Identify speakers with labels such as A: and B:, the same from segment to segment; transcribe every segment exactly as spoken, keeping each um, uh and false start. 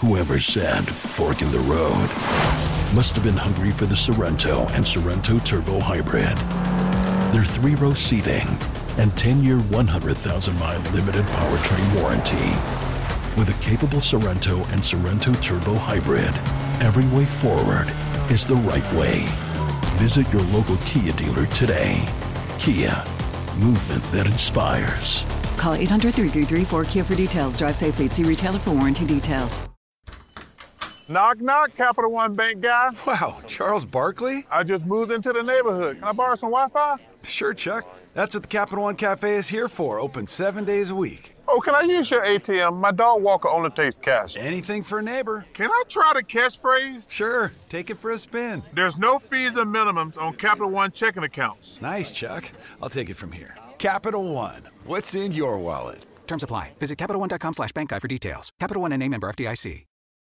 A: Whoever said fork in the road must have been hungry for the Sorrento and Sorrento Turbo Hybrid. Their three-row seating and ten-year, one hundred thousand mile limited powertrain warranty. With a capable Sorrento and Sorrento Turbo Hybrid, every way forward is the right way. Visit your local Kia dealer today. Kia, movement that inspires.
B: Call eight hundred, three three three, four K I A for details. Drive safely. See retailer for warranty details.
C: Knock, knock, Capital One Bank guy.
D: Wow, Charles Barkley?
C: I just moved into the neighborhood. Can I borrow some Wi-Fi?
D: Sure, Chuck. That's what the Capital One Cafe is here for, open seven days a week.
C: Oh, can I use your A T M? My dog Walker only takes cash.
D: Anything for a neighbor.
C: Can I try the catchphrase?
D: Sure, take it for a spin.
C: There's no fees and minimums on Capital One checking accounts.
D: Nice, Chuck. I'll take it from here. Capital One, what's in your wallet?
E: Terms apply. Visit CapitalOne.com slash bank guide for details. Capital One N A member F D I C.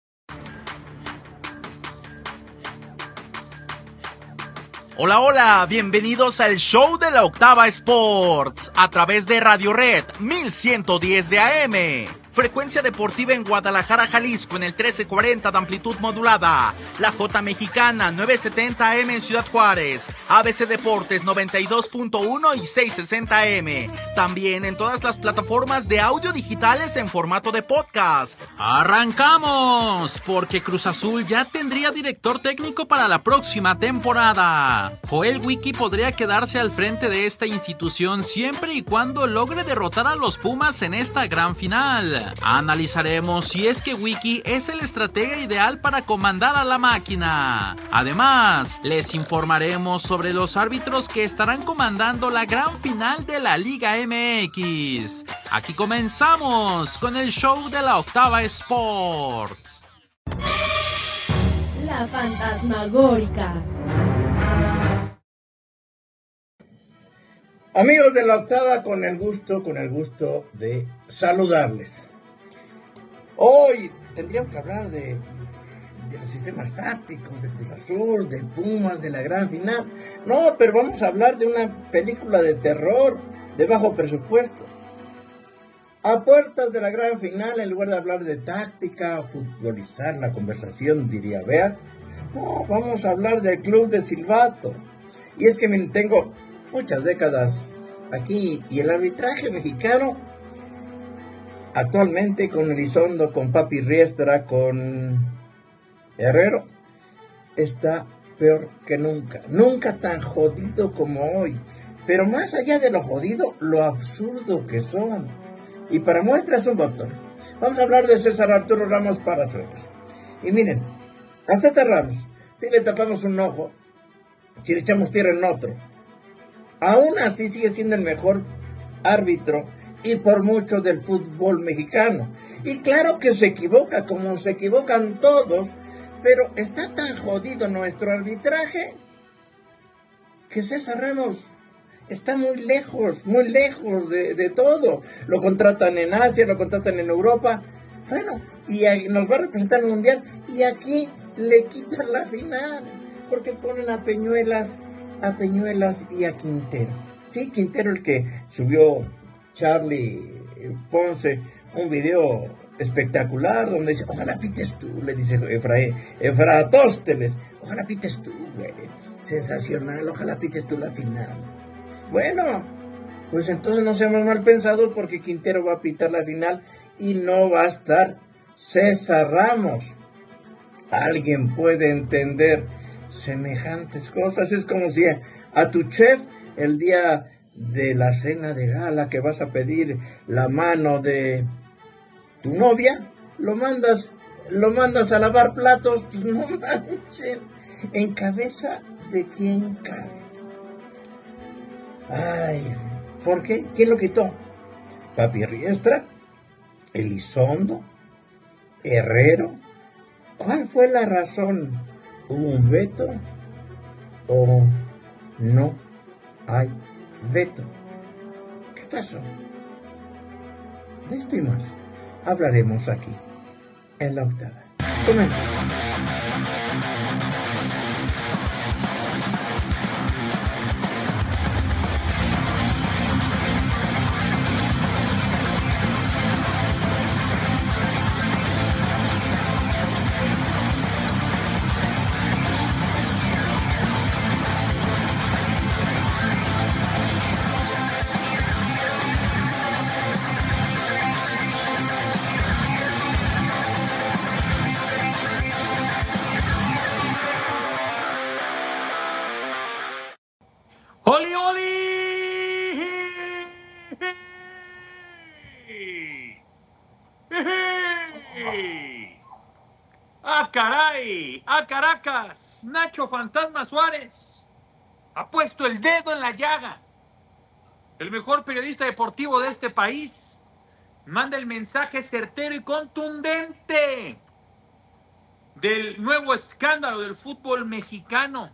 F: Hola, hola, bienvenidos al show de la Octava Sports a través de Radio Red mil ciento diez de A M. Frecuencia deportiva en Guadalajara, Jalisco en el trece cuarenta de amplitud modulada. La J Mexicana novecientos setenta A M en Ciudad Juárez. A B C Deportes noventa y dos punto uno y seiscientos sesenta A M. También en todas las plataformas de audio digitales en formato de podcast.
G: ¡Arrancamos! Porque Cruz Azul ya tendría director técnico para la próxima temporada. Joel Wiki podría quedarse al frente de esta institución siempre y cuando logre derrotar a los Pumas en esta gran final. Analizaremos si es que Wiki es el estratega ideal para comandar a la máquina. Además, les informaremos sobre los árbitros que estarán comandando la gran final de la Liga M X. Aquí comenzamos con el show de la Octava Sports.
H: La Fantasmagórica.
I: Amigos de la Octava, con el gusto, con el gusto de saludarles. Hoy tendríamos que hablar de, de los sistemas tácticos, de Cruz Azul, de Pumas, de la gran final. No, pero vamos a hablar de una película de terror de bajo presupuesto. A puertas de la gran final, en lugar de hablar de táctica, futbolizar la conversación, diría Beat, no, vamos a hablar del Club de Silvato. Y es que miren, tengo muchas décadas aquí y el arbitraje mexicano actualmente con Elizondo, con Papi Riestra, con Herrero, está peor que nunca. Nunca tan jodido como hoy. Pero más allá de lo jodido, lo absurdo que son. Y para muestras un botón. Vamos a hablar de César Arturo Ramos Palazuelos. Y miren, a César Ramos, si le tapamos un ojo, si le echamos tierra en otro, aún así sigue siendo el mejor árbitro y por mucho del fútbol mexicano. Y claro que se equivoca, como se equivocan todos, pero está tan jodido nuestro arbitraje que César Ramos está muy lejos, muy lejos de, de todo. Lo contratan en Asia, lo contratan en Europa, bueno, y nos va a representar el Mundial, y aquí le quitan la final, porque ponen a Peñuelas, a Peñuelas y a Quintero. Sí, Quintero, el que subió Charlie Ponce un video espectacular donde dice, ojalá pites tú, le dice Efraín, Efratósteles, ojalá pites tú, güey, sensacional, ojalá pites tú la final. Bueno, pues entonces no seamos mal pensados, porque Quintero va a pitar la final y no va a estar César Ramos. ¿Alguien puede entender semejantes cosas? Es como si a tu chef el día de la cena de gala que vas a pedir la mano de tu novia, lo mandas, lo mandas a lavar platos, pues no manchen, en cabeza de quién cabe. Ay, ¿por qué? ¿Quién lo quitó? Papi Riestra, Elizondo, Herrero. ¿Cuál fue la razón? ¿Hubo un veto o no hay veto? ¿Qué pasó? De esto y más hablaremos aquí en la Octava. Comenzamos.
J: ¡Ah, caray! ¡Ah, Caracas! Nacho Fantasma Suárez ha puesto el dedo en la llaga. El mejor periodista deportivo de este país manda el mensaje certero y contundente del nuevo escándalo del fútbol mexicano.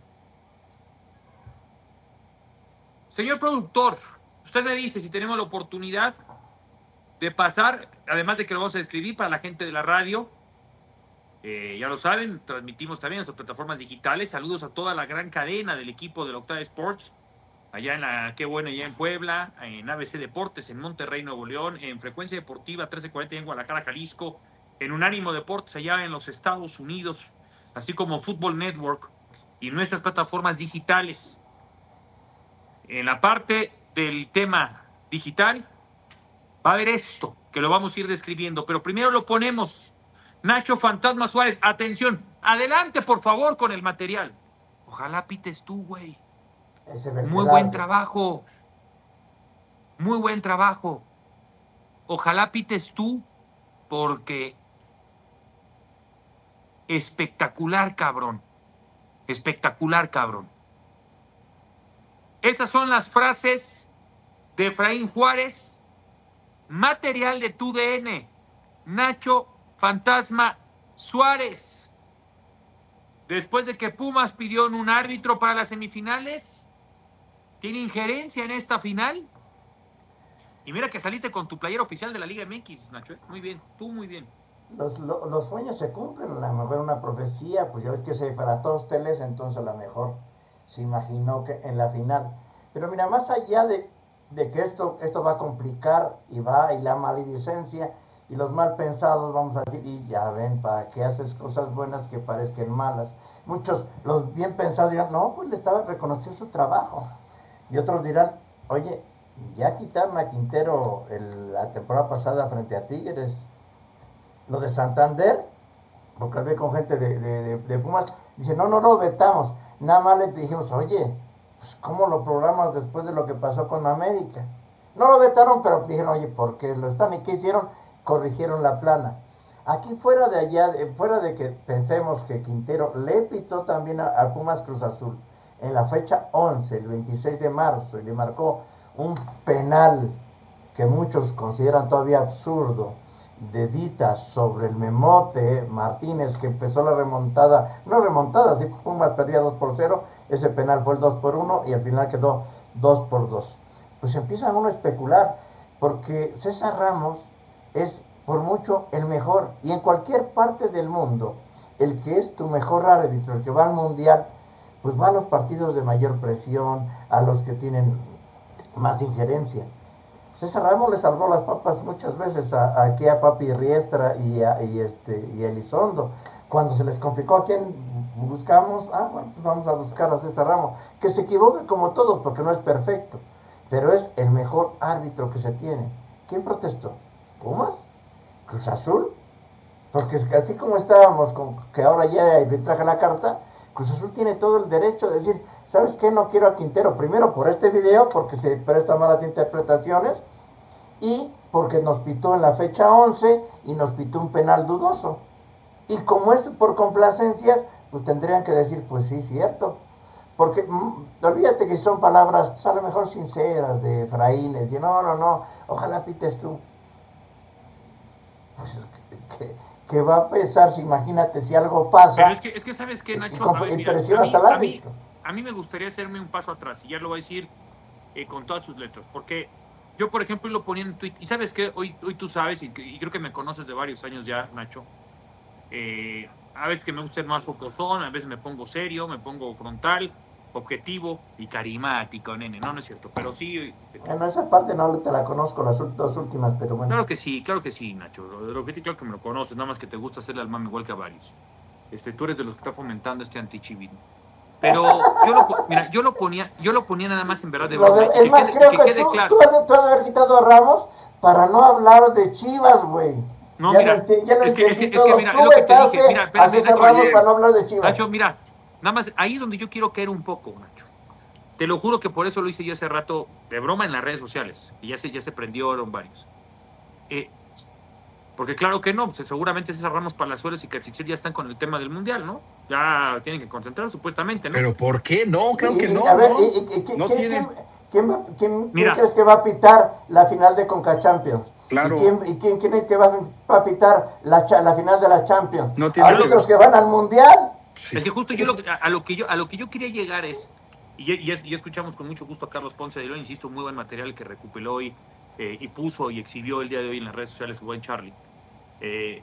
J: Señor productor, usted me dice si tenemos la oportunidad de pasar, además de que lo vamos a describir para la gente de la radio. Eh, ya lo saben, transmitimos también en nuestras plataformas digitales. Saludos a toda la gran cadena del equipo de la Octava Sports, allá en la Qué Bueno, allá en Puebla, en A B C Deportes, en Monterrey, Nuevo León, en Frecuencia Deportiva trece cuarenta en Guadalajara, Jalisco, en Unánimo Deportes allá en los Estados Unidos, así como Football Network y nuestras plataformas digitales. En la parte del tema digital va a haber esto, que lo vamos a ir describiendo, pero primero lo ponemos. Nacho Fantasma Suárez, atención, adelante por favor con el material. Ojalá pites tú, güey. Muy buen trabajo. Muy buen trabajo. Ojalá pites tú, porque espectacular, cabrón. Espectacular, cabrón. Esas son las frases de Efraín Juárez, material de tu D N. Nacho Fantasma Suárez. Después de que Pumas pidió un árbitro para las semifinales, ¿tiene injerencia en esta final? Y mira que saliste con tu playera oficial de la Liga M X, Nacho, ¿eh? Muy bien, tú muy bien.
I: Los, los, los sueños se cumplen, a lo mejor una profecía, pues ya ves que se Fratósteles, entonces a lo mejor se imaginó que en la final. Pero mira, más allá de, de que esto, esto va a complicar y va, y la maledicencia y los mal pensados, vamos a decir, y ya ven, para que haces cosas buenas que parezcan malas. Muchos, los bien pensados dirán, no, pues le estaba reconociendo su trabajo. Y otros dirán, oye, ya quitaron a Quintero el, la temporada pasada frente a Tigres. Lo de Santander, porque hablé con gente de, de, de, de Pumas, dice, no, no lo vetamos. Nada más le dijimos, oye, pues ¿cómo lo programas después de lo que pasó con América? No lo vetaron, pero dijeron, oye, ¿por qué lo están? ¿Y qué hicieron? Corrigieron la plana. Aquí fuera de allá, fuera de que pensemos que Quintero le pitó también a, a Pumas Cruz Azul en la fecha once, el veintiséis de marzo, y le marcó un penal que muchos consideran todavía absurdo, de Dita sobre el Memote Martínez, que empezó la remontada, no remontada, si Pumas perdía dos por cero, ese penal fue el dos por uno y al final quedó dos por dos. Pues empiezan uno a especular, porque César Ramos es por mucho el mejor, y en cualquier parte del mundo, el que es tu mejor árbitro, el que va al mundial, pues va a los partidos de mayor presión, a los que tienen más injerencia. César Ramos le salvó las papas muchas veces a, a aquí a Papi Riestra y a, y este, y a Elizondo. Cuando se les complicó, ¿a quién buscamos? Ah, bueno, pues vamos a buscar a César Ramos, que se equivoque como todos, porque no es perfecto, pero es el mejor árbitro que se tiene. ¿Quién protestó? ¿Pumas? ¿Cruz Azul? Porque es que así como estábamos, con que ahora ya le traje la carta, Cruz Azul tiene todo el derecho de decir, ¿sabes qué? No quiero a Quintero, primero por este video, porque se prestan malas interpretaciones, y porque nos pitó en la fecha once, y nos pitó un penal dudoso. Y como es por complacencias, pues tendrían que decir, pues sí, cierto. Porque, mmm, olvídate que son palabras, pues a lo mejor sinceras, de Efraín, y no, no, no, ojalá pites tú. Pues, que, que va a pesar, si imagínate, si algo pasa.
J: Pero es que, es que ¿sabes qué, Nacho?
I: Y,
J: a ver, mira, a, mí, a, mí, a mí me gustaría hacerme un paso atrás, y ya lo voy a decir eh, con todas sus letras, porque yo, por ejemplo, lo ponía en tweet, y ¿sabes qué? Hoy, hoy tú sabes, y, y creo que me conoces de varios años ya, Nacho, eh, a veces que me gusta ser más focosón, a veces me pongo serio, me pongo frontal, objetivo y carismático, nene. No, no es cierto, pero sí.
I: Bueno, esa parte no te la conozco, las dos últimas, pero bueno.
J: Claro que sí, claro que sí, Nacho. Lo que claro que me lo conoces, nada más que te gusta hacerle al mame igual que a varios. Este, tú eres de los que está fomentando este antichivismo. Pero yo lo, mira, yo lo ponía, yo lo ponía nada más en verdad de broma.
I: Es más, creo que, que quede tú, claro. Tú has, tú has de haber quitado a Ramos para no hablar de Chivas, güey.
J: No, ya mira, no enti- ya no es, que, es, que, es que mira, es lo que te dije, mira, espérame, Nacho,
I: Ramos para no hablar de Chivas.
J: Nacho, mira, nada más, ahí es donde yo quiero caer un poco, Nacho. Te lo juro que por eso lo hice yo hace rato, de broma en las redes sociales, y ya se, ya se prendieron varios. Eh, Porque claro que no, pues seguramente César Ramos, Palazuelos y Cachichel ya están con el tema del Mundial, ¿no? Ya tienen que concentrar supuestamente, ¿no?
K: ¿Pero por qué? No, claro
I: Y-
K: que
I: y,
K: no.
I: a ver,
K: no,
I: y- y- y-
K: no
I: ¿quién,
K: tienen.
I: quién- quién va- quién-
J: Mira.
I: quién crees que va a pitar la final de Conca Champions?
K: Claro.
I: ¿Y quién, y quién, quién es que va, va a pitar la, cha- la final de la Champions?
K: No tiene
I: Árbitros
K: que
I: que
K: ver.
I: van al Mundial.
K: Sí.
J: Es que justo yo lo, que- a, a lo que yo a lo que yo quería llegar es, y, y, es- y escuchamos con mucho gusto a Carlos Ponce de León, insisto, muy buen material que recuperó hoy eh, y puso y exhibió el día de hoy en las redes sociales buen Charlie. Eh,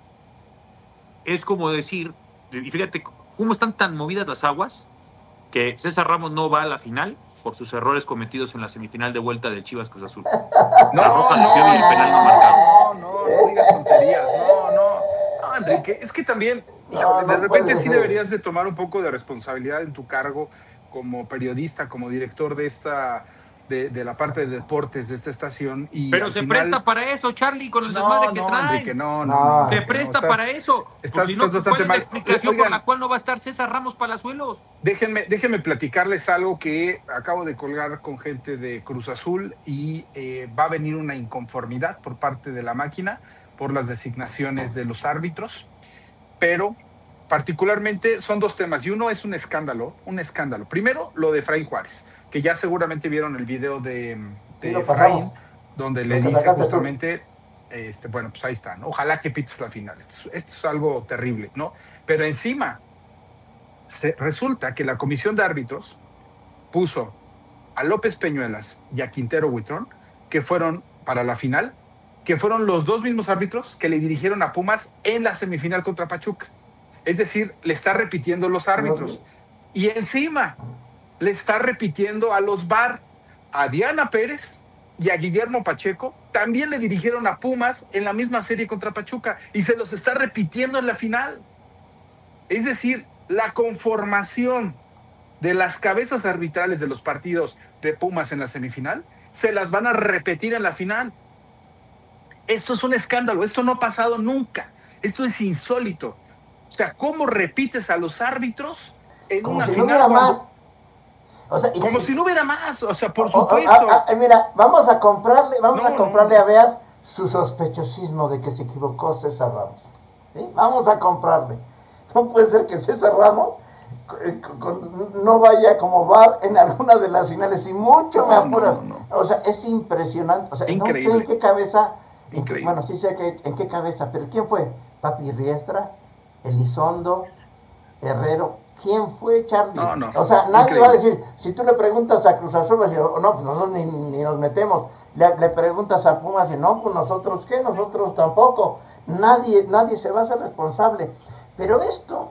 J: es como decir, y fíjate cómo están tan movidas las aguas, que César Ramos no va a la final por sus errores cometidos en la semifinal de vuelta del Chivas Cruz Azul.
K: No,
J: La roja
K: no,
J: le dio y el penal no marcado.
K: no, no, no digas tonterías, no, no, no, Enrique, es que también, híjole,
I: No,
K: de
I: no
K: repente
I: puede
K: sí
I: ser.
K: deberías de tomar un poco de responsabilidad en tu cargo como periodista, como director de esta, de, de la parte de deportes de esta estación. Y
J: Pero
K: al
J: se
K: final-
J: presta para eso, Charlie, con el
K: No,
J: desmadre que
K: no,
J: traen.
K: Enrique, no, no,
I: No.
K: no,
J: Se
K: Enrique,
J: presta
K: no, estás-
J: para eso.
K: estás-
J: Pues si no,
K: estás
J: ¿cuál
K: bastante
J: es la
K: mal.
J: explicación
K: Oigan,
J: por la cual no va a estar César Ramos Palazuelos?
K: Déjenme, déjenme platicarles algo que acabo de colgar con gente de Cruz Azul y eh, va a venir una inconformidad por parte de la máquina por las designaciones de los árbitros, pero particularmente son dos temas y uno es un escándalo, un escándalo. Primero, lo de Efraín Juárez, que ya seguramente vieron el video de, de
I: Sí, lo
K: Efraín,
I: pasamos.
K: donde
I: Lo
K: le
I: que
K: dice
I: sacaste tú.
K: justamente, este, bueno, pues ahí está, ¿no? Ojalá que pites la final. Esto, es- esto es algo terrible, ¿no? Pero encima, se, resulta que la comisión de árbitros puso a López Peñuelas y a Quintero Huitrón, que fueron para la final, que fueron los dos mismos árbitros que le dirigieron a Pumas en la semifinal contra Pachuca. Es decir, le está repitiendo los árbitros. Y encima, le está repitiendo a los V A R, a Diana Pérez y a Guillermo Pacheco, también le dirigieron a Pumas en la misma serie contra Pachuca y se los está repitiendo en la final. Es decir, la conformación de las cabezas arbitrales de los partidos de Pumas en la semifinal se las van a repetir en la final. Esto es un escándalo, esto no ha pasado nunca, esto es insólito. O sea, ¿cómo repites a los árbitros en
I: Como
K: una
I: si no
K: final?
I: hubiera
K: cuando-
I: más. O sea, y-
K: Como si no hubiera más, o sea, por
I: o- o-
K: supuesto.
I: a- a- mira, vamos a comprarle, vamos
K: No,
I: a comprarle a Beas su sospechosismo de que se equivocó César Ramos. ¿Sí? Vamos a comprarle. No puede ser que César Ramos eh, con- con- no vaya como V A R en alguna de las finales, y mucho me
K: No, no,
I: apuras.
K: no,
I: O sea, es impresionante. O sea, no sé
K: Increíble.
I: en qué cabeza, en qué-
K: Increíble.
I: bueno, sí sé que, en qué cabeza, pero ¿quién fue? Papi Riestra, Elizondo, Herrero. ¿Quién fue, Charlie?
K: No, no.
I: O sea, nadie
K: Increíble.
I: va a decir, si tú le preguntas a Cruz Azul, va a decir, "Oh, no, pues nosotros ni, ni nos metemos". Le, le preguntas a Pumas y no, pues nosotros qué, nosotros tampoco. Nadie, nadie se va a hacer responsable. Pero esto,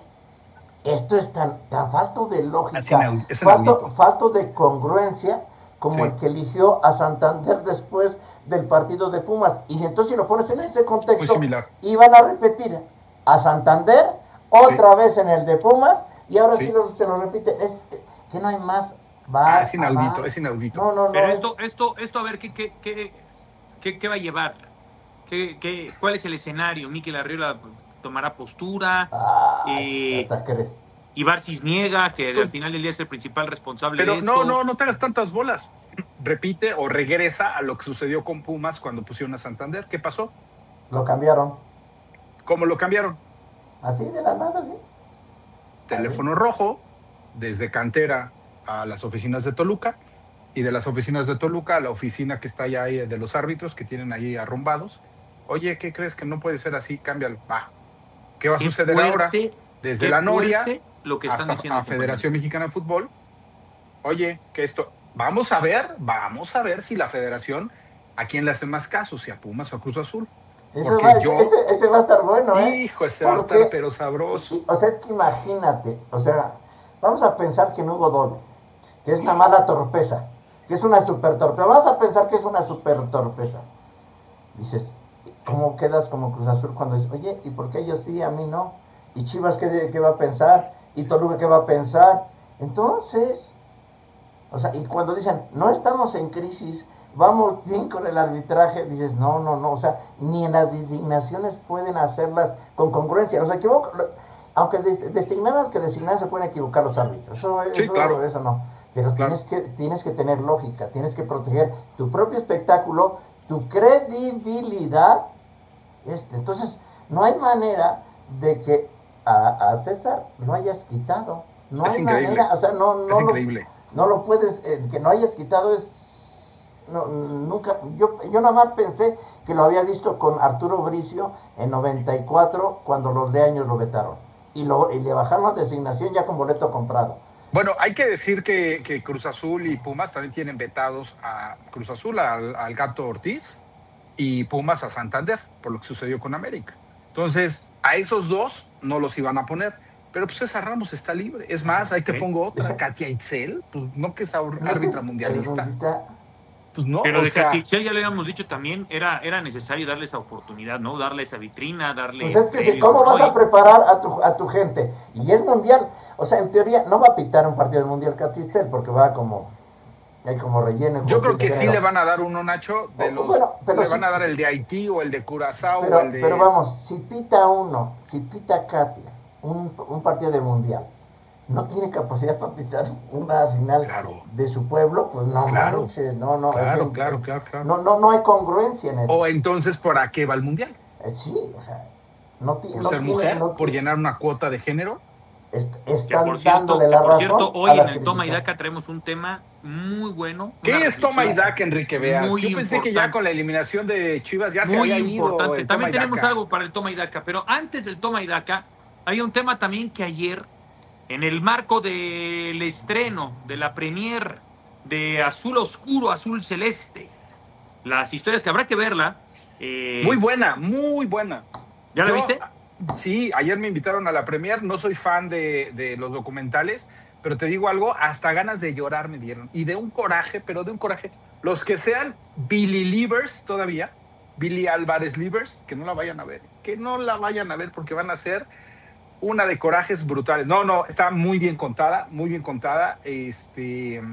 I: esto es tan, tan falto de lógica,
K: Es inaudito, es
I: falto,
K: inaudito.
I: falto de congruencia, como
K: Sí.
I: el que eligió a Santander después del partido de Pumas. Y entonces, si lo pones en ese contexto,
K: Muy similar.
I: iban a repetir a Santander otra vez en el de Pumas, y ahora sí,
K: Sí.
I: lo- se lo repite. Es que no hay más. Va,
K: Ah, es inaudito,
I: va.
K: es inaudito.
I: No, no, no.
J: Pero
I: es-
J: esto, esto, esto, a ver, ¿qué, qué, qué, qué, qué va a llevar? ¿Qué, qué, ¿Cuál es el escenario? ¿Mikel Arriola tomará postura?
I: Ay,
J: Eh,
I: hasta crees.
J: Ibar Cisniega, que
K: Pues-
J: al final del día es el principal responsable
K: Pero
J: de esto.
K: no, no, no te hagas tantas bolas. Repite o regresa a lo que sucedió con Pumas cuando pusieron a Santander. ¿Qué pasó?
I: Lo cambiaron.
K: ¿Cómo lo cambiaron?
I: Así de la nada, sí.
K: Teléfono rojo, desde cantera a las oficinas de Toluca, y de las oficinas de Toluca a la oficina que está allá ahí de los árbitros que tienen ahí arrumbados. Oye, ¿qué crees? Que no puede ser así, cámbialo. Va. ¿Qué va a
J: Qué
K: suceder
J: fuerte,
K: ahora? Desde
J: qué
K: la Noria
J: fuerte lo que están
K: hasta
J: diciendo,
K: a Federación Mexicana de Fútbol. Oye, que esto, vamos a ver, vamos a ver si la Federación, ¿a quién le hace más caso? Si a Pumas o a Cruz Azul.
I: Ese
K: Porque
I: va,
K: yo-
I: ese, ese va a estar bueno, ¿eh?
K: Hijo, ese va a
I: Porque-
K: estar pero sabroso.
I: y- O sea, es que imagínate, o sea, vamos a pensar que no hubo doble, que es una mala torpeza, que es una super torpeza. Vamos a pensar que es una super torpeza. Dices, ¿cómo quedas como Cruz Azul cuando dices, oye, ¿y por qué ellos sí, a mí no? ¿Y Chivas qué, qué va a pensar? ¿Y Toluca qué va a pensar? Entonces, o sea, y cuando dicen, no estamos en crisis, vamos bien con el arbitraje, dices, no, no, no, o sea, ni en las designaciones pueden hacerlas con congruencia. O sea, equivoco, aunque de- designar al que designar se pueden equivocar los árbitros, eso,
K: Sí,
I: eso,
K: claro.
I: eso no. Pero
K: Claro.
I: tienes, que, tienes que tener lógica, tienes que proteger tu propio espectáculo, tu credibilidad Este, entonces, no hay manera de que a, a César lo hayas quitado. No
K: es
I: hay
K: increíble.
I: manera, o sea, no, no,
K: es
I: lo,
K: increíble.
I: no lo puedes, eh, que no hayas quitado es, no, nunca, yo, yo nada más pensé que lo había visto con Arturo Bricio en noventa y cuatro, cuando los Leaños lo vetaron, y, lo, y le bajaron la designación ya con boleto comprado.
K: Bueno, hay que decir que, que Cruz Azul y Pumas también tienen vetados a Cruz Azul, al, al Gato Ortiz, y Pumas a Santander, por lo que sucedió con América. Entonces, a esos dos no los iban a poner, pero pues César Ramos está libre. Es más, ahí te pongo otra, Katia Itzel, pues no que es árbitra mundialista. Pues no,
J: pero
K: o
J: de
K: sea,
J: Katia Itzel ya le habíamos dicho también, era, era necesario darle esa oportunidad, ¿no? Darle esa vitrina, darle...
I: Pues es que
J: premio,
I: ¿cómo vas
J: ¿no?
I: a preparar a tu, a tu gente? Y es mundial, o sea, en teoría no va a pitar un partido del mundial Katia Itzel, porque va como... Hay como relleno.
K: Yo creo que sí le van a dar uno, Nacho, de los,
I: bueno, pero
K: le van
I: sí,
K: a dar el de Haití o el de Curazao
I: pero,
K: o el de...
I: pero vamos, si pita uno, si pita Katia, un, un partido de mundial, no tiene capacidad para pitar una final
K: claro.
I: de su pueblo, pues no
K: claro.
I: manches, no, no,
K: claro,
I: es,
K: claro, claro, claro.
I: No, no, no hay congruencia en eso.
K: O entonces, ¿por a qué va el mundial?
I: Eh, sí, o sea, no tiene...
K: ¿Por
I: no
K: ser
I: tiene,
K: mujer?
I: no
K: ¿Por
I: tiene,
K: llenar una cuota de género?
I: Est
J: Que
I: están
J: por cierto,
I: dándole
J: que
I: la
J: por
I: razón
J: cierto hoy
I: a
J: en
I: la
J: el Toma y
I: crítica.
J: Daca traemos un tema muy bueno.
K: ¿Qué es Toma y Daca, Enrique Veas?
J: Muy
K: Yo pensé
J: importante.
K: que ya con la eliminación de Chivas ya se
J: Muy
K: había ido
J: importante.
K: el
J: También
K: Toma y
J: tenemos
K: Daca.
J: algo para el Toma y Daca, pero antes del Toma y Daca hay un tema también que ayer, en el marco del estreno de la premier de Azul Oscuro, Azul Celeste, las historias que habrá que verla. Eh,
K: Muy buena, muy buena.
J: ¿Ya la
K: Yo,
J: viste?
K: Sí, ayer me invitaron a la premier, no soy fan de, de los documentales, pero te digo algo, hasta ganas de llorar me dieron, y de un coraje, pero de un coraje. Los que sean Billy Livers todavía, Billy Álvarez Livers, que no la vayan a ver, que no la vayan a ver porque van a ser una de corajes brutales. No, no, está muy bien contada, muy bien contada, este,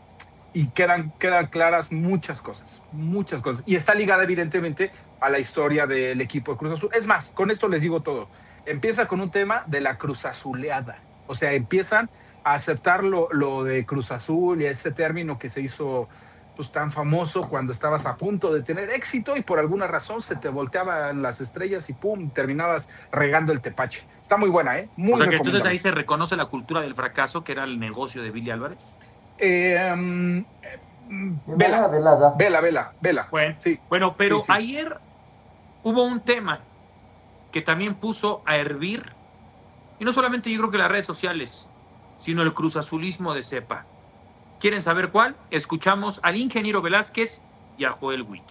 K: y quedan, quedan claras muchas cosas, muchas cosas. Y está ligada evidentemente a la historia del equipo de Cruz Azul. Es más, con esto les digo todo. Empieza con un tema de la Cruz Azuleada. O sea, empiezan a aceptar lo, lo de Cruz Azul y ese término que se hizo pues tan famoso cuando estabas a punto de tener éxito y por alguna razón se te volteaban las estrellas y pum, terminabas regando el tepache. Está muy buena, ¿eh? Muy
J: o sea que
K: recomendable.
J: entonces ahí se reconoce la cultura del fracaso, que era el negocio de Billy Álvarez.
K: Eh, um,
I: Vela,
K: vela,
I: velada.
K: vela, vela, vela.
J: Bueno,
K: sí.
J: bueno pero
K: Sí, sí.
J: ayer hubo un tema que también puso a hervir, y no solamente yo creo que las redes sociales, sino el cruzazulismo de cepa. ¿Quieren saber cuál? Escuchamos al ingeniero Velázquez y a Joel Wiki.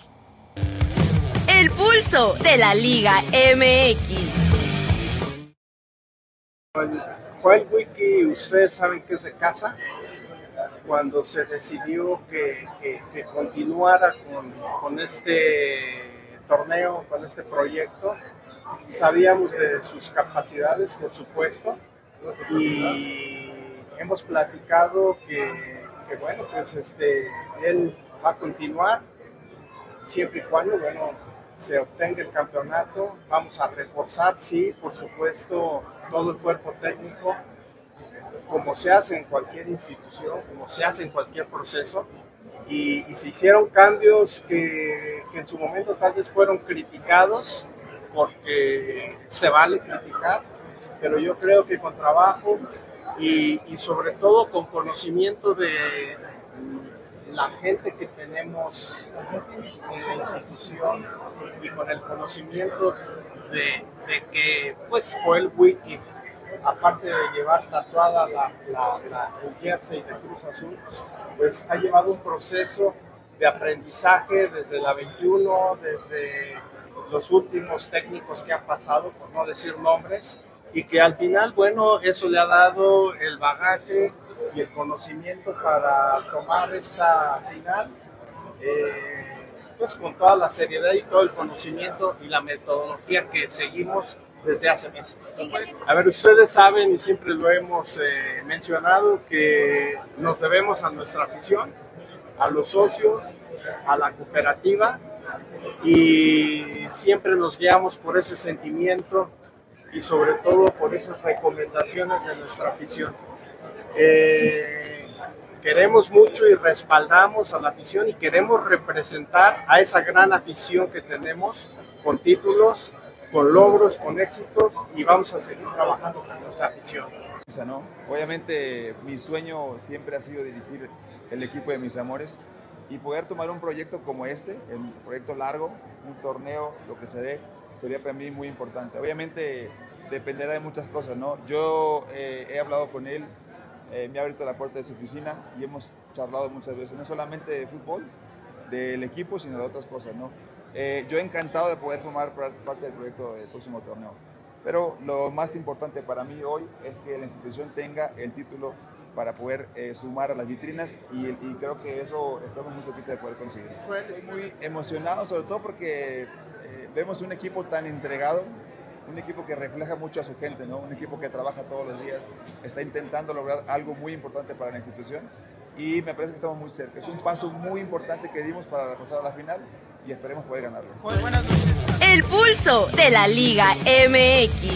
L: El pulso de la Liga M X.
M: Joel Wiki, ustedes saben que es de casa. Cuando se decidió que, que, que continuara con, con este torneo, con este proyecto, sabíamos de sus capacidades, por supuesto, y hemos platicado que, que bueno, pues este, él va a continuar siempre y cuando, bueno, se obtenga el campeonato. Vamos a reforzar, sí, por supuesto, todo el cuerpo técnico, como se hace en cualquier institución, como se hace en cualquier proceso, y, y se hicieron cambios que, que en su momento tal vez fueron criticados, porque se vale criticar, pero yo creo que con trabajo y, y sobre todo con conocimiento de la gente que tenemos en la institución y con el conocimiento de, de que pues Joel Wiki, aparte de llevar tatuada la, la, la, el jersey de Cruz Azul, pues ha llevado un proceso de aprendizaje desde la veintiuno, desde los últimos técnicos que han pasado, por no decir nombres, y que al final, bueno, eso le ha dado el bagaje y el conocimiento para tomar esta final, eh, pues con toda la seriedad y todo el conocimiento y la metodología que seguimos desde hace meses. A ver, ustedes saben y siempre lo hemos eh, mencionado que nos debemos a nuestra afición, a los socios, a la cooperativa, y siempre nos guiamos por ese sentimiento y sobre todo por esas recomendaciones de nuestra afición. Eh, queremos mucho y respaldamos a la afición y queremos representar a esa gran afición que tenemos con títulos, con logros, con éxitos, y vamos a seguir trabajando con nuestra afición.
N: ¿No? Obviamente mi sueño siempre ha sido dirigir el equipo de mis amores y poder tomar un proyecto como este, un proyecto largo, un torneo, lo que se dé, sería para mí muy importante. Obviamente dependerá de muchas cosas, ¿no? Yo eh, he hablado con él, eh, me ha abierto la puerta de su oficina y hemos charlado muchas veces, no solamente de fútbol, del equipo, sino de otras cosas, ¿no? Eh, yo he encantado de poder formar parte del proyecto del próximo torneo. Pero lo más importante para mí hoy es que la institución tenga el título para poder eh, sumar a las vitrinas y, y creo que eso estamos muy cerquita de poder conseguir. Estoy muy emocionado, sobre todo porque eh, vemos un equipo tan entregado, un equipo que refleja mucho a su gente, ¿no? Un equipo que trabaja todos los días, está intentando lograr algo muy importante para la institución y me parece que estamos muy cerca. Es un paso muy importante que dimos para pasar a la final y esperemos poder ganarlo.
L: El pulso de la Liga M X.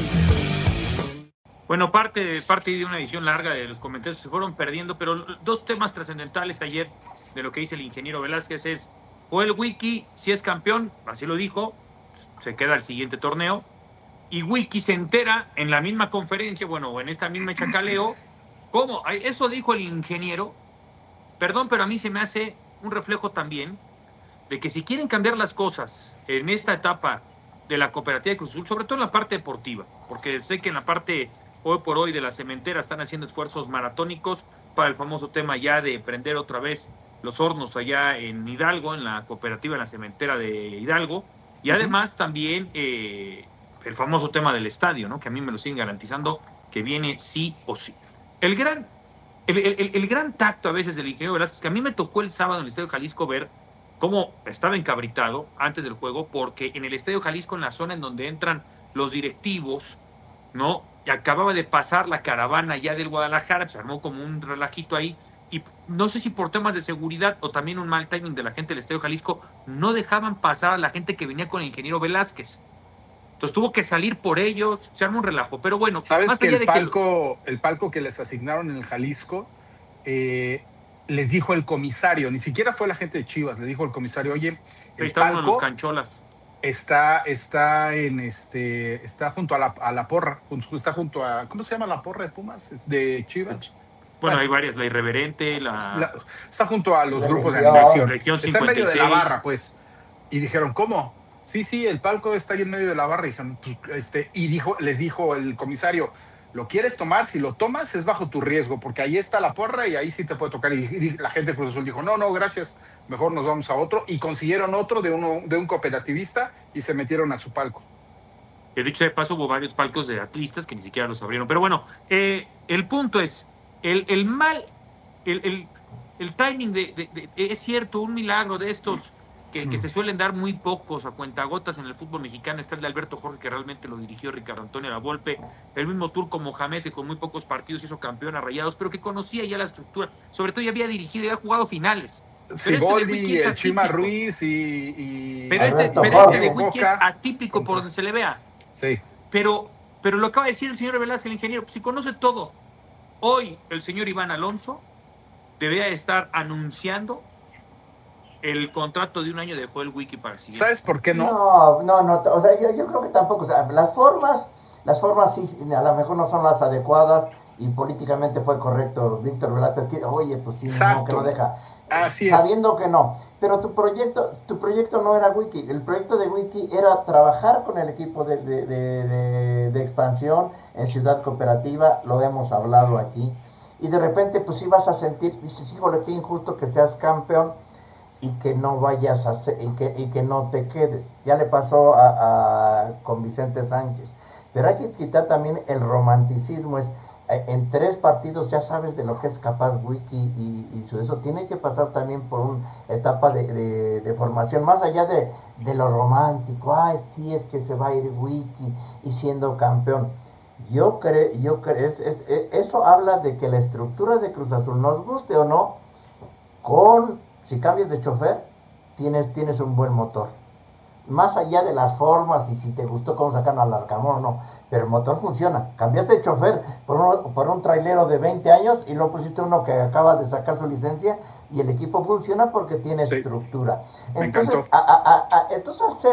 J: Bueno, parte, parte de una edición larga de los comentarios se fueron perdiendo, pero dos temas trascendentales ayer de lo que dice el ingeniero Velázquez es, Joel Wiki, si es campeón, así lo dijo, se queda el siguiente torneo, y Wiki se entera en la misma conferencia, bueno, en esta misma chacaleo, ¿cómo? Eso dijo el ingeniero, perdón, pero a mí se me hace un reflejo también de que si quieren cambiar las cosas en esta etapa de la cooperativa de Cruz Azul, sobre todo en la parte deportiva, porque sé que en la parte hoy por hoy de la cementera están haciendo esfuerzos maratónicos para el famoso tema ya de prender otra vez los hornos allá en Hidalgo, en la cooperativa, en la cementera de Hidalgo, y además también eh, el famoso tema del estadio, ¿no? Que a mí me lo siguen garantizando que viene sí o sí. El gran, el, el, el gran tacto a veces del ingeniero Velázquez, que a mí me tocó el sábado en el Estadio Jalisco ver cómo estaba encabritado antes del juego, porque en el Estadio Jalisco, en la zona en donde entran los directivos, ¿no? Y acababa de pasar la caravana ya del Guadalajara, se armó como un relajito ahí, y no sé si por temas de seguridad o también un mal timing de la gente del Estadio Jalisco, no dejaban pasar a la gente que venía con el ingeniero Velázquez. Entonces tuvo que salir por ellos, se armó un relajo, pero bueno.
K: ¿Sabes
J: más
K: que
J: allá
K: el
J: de
K: palco, que... el palco que les asignaron en el Jalisco, eh, les dijo el comisario, ni siquiera fue la gente de Chivas, le dijo el comisario, oye, el
J: está uno de los
K: palco
J: cancholas.
K: Está, está en este, está junto a la, a la porra, está junto a, ¿cómo se llama la porra de Pumas? De Chivas.
J: Bueno, bueno, hay varias, la Irreverente, la... la
K: está junto a los
J: la
K: grupos
J: Legión,
K: de animación.
J: Legión
K: está en medio de la
J: cincuenta y seis.
K: barra, pues. Y dijeron, ¿cómo? Sí, sí, el palco está ahí en medio de la barra. Y dijeron, este, y dijo, les dijo el comisario, ¿lo quieres tomar? Si lo tomas es bajo tu riesgo, porque ahí está la porra y ahí sí te puede tocar. Y, y la gente de Cruz Azul dijo, no, no, gracias, mejor nos vamos a otro. Y consiguieron otro de, uno, de un cooperativista y se metieron a su palco.
J: De dicho de paso, hubo varios palcos de atlistas que ni siquiera los abrieron. Pero bueno, eh, el punto es, el, el mal, el, el, el timing de, de, de, es cierto, un milagro de estos que, que se suelen dar muy pocos a cuentagotas en el fútbol mexicano. Está el de Alberto Jorge, que realmente lo dirigió Ricardo Antonio Lavolpe, el mismo Turco Mohamed, que con muy pocos partidos hizo campeón a Rayados, pero que conocía ya la estructura, sobre todo ya había dirigido y había jugado finales.
K: Siboldi, este el Chima Ruiz y, y...
J: Pero este, pero este de Wiki es atípico por donde se le vea.
K: Sí.
J: Pero, pero lo acaba de decir el señor Velázquez, el ingeniero, pues si conoce todo. Hoy el señor Iván Alonso debería estar anunciando el contrato de un año de Joel Wiki para el siguiente.
K: ¿Sabes por qué no?
I: No, no, no, o sea, yo, yo creo que tampoco, o sea, las formas, las formas sí, a lo mejor no son las adecuadas y políticamente fue correcto Víctor Velázquez, que, oye, pues sí, no, que no deja,
K: Así
I: sabiendo
K: es.
I: que no, pero tu proyecto, tu proyecto no era Wiki, el proyecto de Wiki era trabajar con el equipo de, de, de, de, de expansión en Ciudad Cooperativa, lo hemos hablado aquí, y de repente pues sí vas a sentir, dices, híjole, qué injusto que seas campeón, y que no vayas a hacer, y que, y que no te quedes. Ya le pasó a, a con Vicente Sánchez. Pero hay que quitar también el romanticismo. Es en tres partidos ya sabes de lo que es capaz Wiki y, y eso tiene que pasar también por una etapa de, de, de formación, más allá de, de lo romántico. Ay, sí, es que se va a ir Wiki y siendo campeón. Yo creo, yo creo, es, es, es, eso habla de que la estructura de Cruz Azul, nos guste o no, con si cambias de chofer, tienes, tienes un buen motor. Más allá de las formas y si te gustó cómo sacaron al Arcamón o no, pero el motor funciona. Cambiaste de chofer por, uno, por un trailero de veinte años y luego pusiste uno que acaba de sacar su licencia y el equipo funciona porque tiene sí. estructura. Entonces, a, a, a, entonces hacer,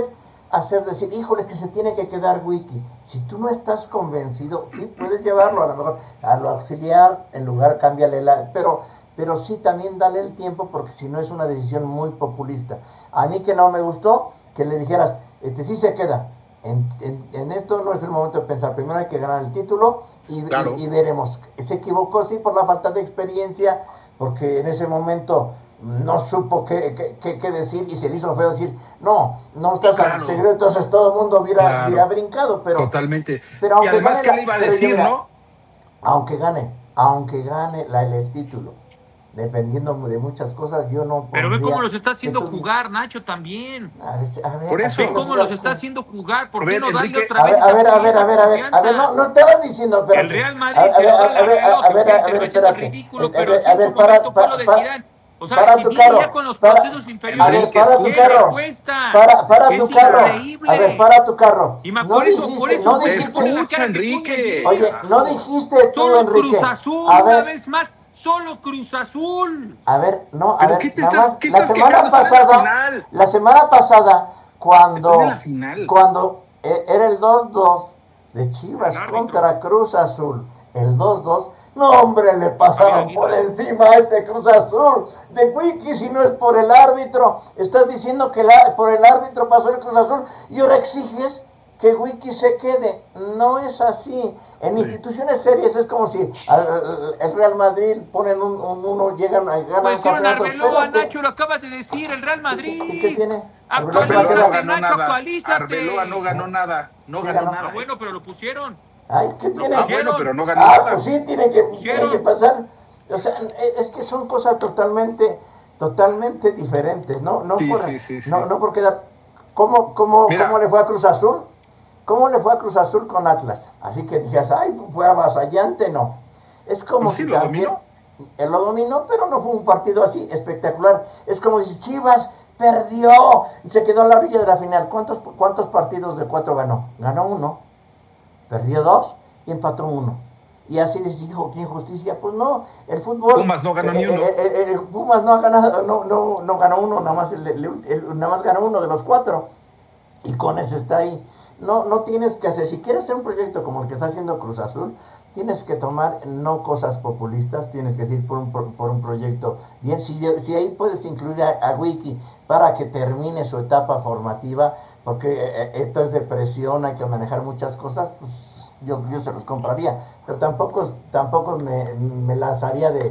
I: hacer decir, híjole, que se tiene que quedar Wiki. Si tú no estás convencido, sí puedes llevarlo a lo mejor a lo auxiliar, en lugar cámbiale la... Pero, pero sí también dale el tiempo, porque si no es una decisión muy populista. A mí que no me gustó, que le dijeras, este sí se queda. En, en, en esto no es el momento de pensar, primero hay que ganar el título y, claro. y, y veremos. Se equivocó, sí, por la falta de experiencia, porque en ese momento no supo qué, qué, qué, qué decir y se le hizo feo decir, no, no estás claro. en secreto, entonces todo el mundo hubiera, claro. hubiera brincado, pero...
K: Totalmente.
I: Pero aunque
K: y además, ¿qué
I: la,
K: le iba a decir, mira, no?
I: Aunque gane, aunque gane la, el título, dependiendo de muchas cosas, yo no...
J: Pero ve cómo los está haciendo jugar, Nacho, también.
I: A ver, a ver,
K: Por eso.
J: Ve cómo los está haciendo jugar, ¿por qué no darle otra
I: a
J: vez
I: ver, a ver, a ver, a ver, a ver, a ver, no, no estabas diciendo, pero...
J: El Real Madrid se lo da la reloj, a ver, a ver, espérate. Ridículo, pero
I: a ver, para, para,
J: o sea,
I: para
J: si
I: tu
J: viene
I: carro,
J: ya con los
I: para,
J: procesos inferiores,
I: a ver, para tu carro, para, para tu carro, a ver, para tu carro.
J: Y me
I: no
J: por eso,
I: dijiste,
J: por eso,
I: no dijiste,
K: escucha, Enrique.
I: Oye, no dijiste tú,
J: solo
I: Enrique.
J: Cruz Azul,
I: a ver,
J: una vez más, solo Cruz Azul.
I: A ver, no, a
K: ¿Pero
I: ver,
K: qué te
I: nada
K: estás,
I: más,
K: qué
I: la
K: estás
I: semana pasada, la, la semana pasada, cuando,
K: en la final.
I: cuando eh, era el dos dos de Chivas contra Cruz Azul, el dos dos, no, hombre, le pasaron por encima a este Cruz Azul de Wiki, si no es por el árbitro. Estás diciendo que la, por el árbitro pasó el Cruz Azul y ahora exiges que Wiki se quede. No es así. En sí. instituciones serias es como si al, el Real Madrid ponen un, un uno, llegan a ganar
J: pues
I: un campeonato.
J: Pues Arbeloa, Nacho, lo acabas de decir, el Real Madrid.
I: ¿Y qué tiene?
J: Actualízate,
K: no ganó
J: Nacho,
K: nada.
J: actualízate.
K: Arbeloa no ganó nada. No ganó, ganó nada.
J: Bueno, pero lo pusieron.
I: Ay, ¿qué tiene?
K: Ah, bueno, pero no ganó
I: ah,
K: nada.
I: Pues sí, tiene que, tiene que pasar. O sea, es que son cosas totalmente, totalmente diferentes, ¿no? No,
K: sí,
I: por,
K: sí, sí, sí.
I: no, no porque da, ¿cómo, cómo, ¿Cómo le fue a Cruz Azul? ¿Cómo le fue a Cruz Azul con Atlas? Así que digas, ay, fue avasallante, no. Es como
K: pues sí,
I: si
K: lo
I: también,
K: dominó.
I: Él lo dominó, pero no fue un partido así espectacular. Es como si Chivas perdió y se quedó a la orilla de la final. ¿Cuántos, cuántos partidos de cuatro ganó? Ganó uno, perdió dos y empató uno. Y así les dijo, ¿qué injusticia? Pues no, el fútbol...
K: Pumas no ganó
I: eh,
K: ni uno.
I: Eh, eh, eh, Pumas no ha ganado, no, no, no ganó uno, nada más, el, el, el, nada más ganó uno de los cuatro. Y con eso está ahí. No, no tienes que hacer, si quieres hacer un proyecto como el que está haciendo Cruz Azul, tienes que tomar no cosas populistas, tienes que ir por un, por, por un proyecto bien. Si, si ahí puedes incluir a, a Wiki para que termine su etapa formativa, porque eh, esto es de presión, hay que manejar muchas cosas, pues yo, yo se los compraría, pero tampoco, tampoco me, me lanzaría de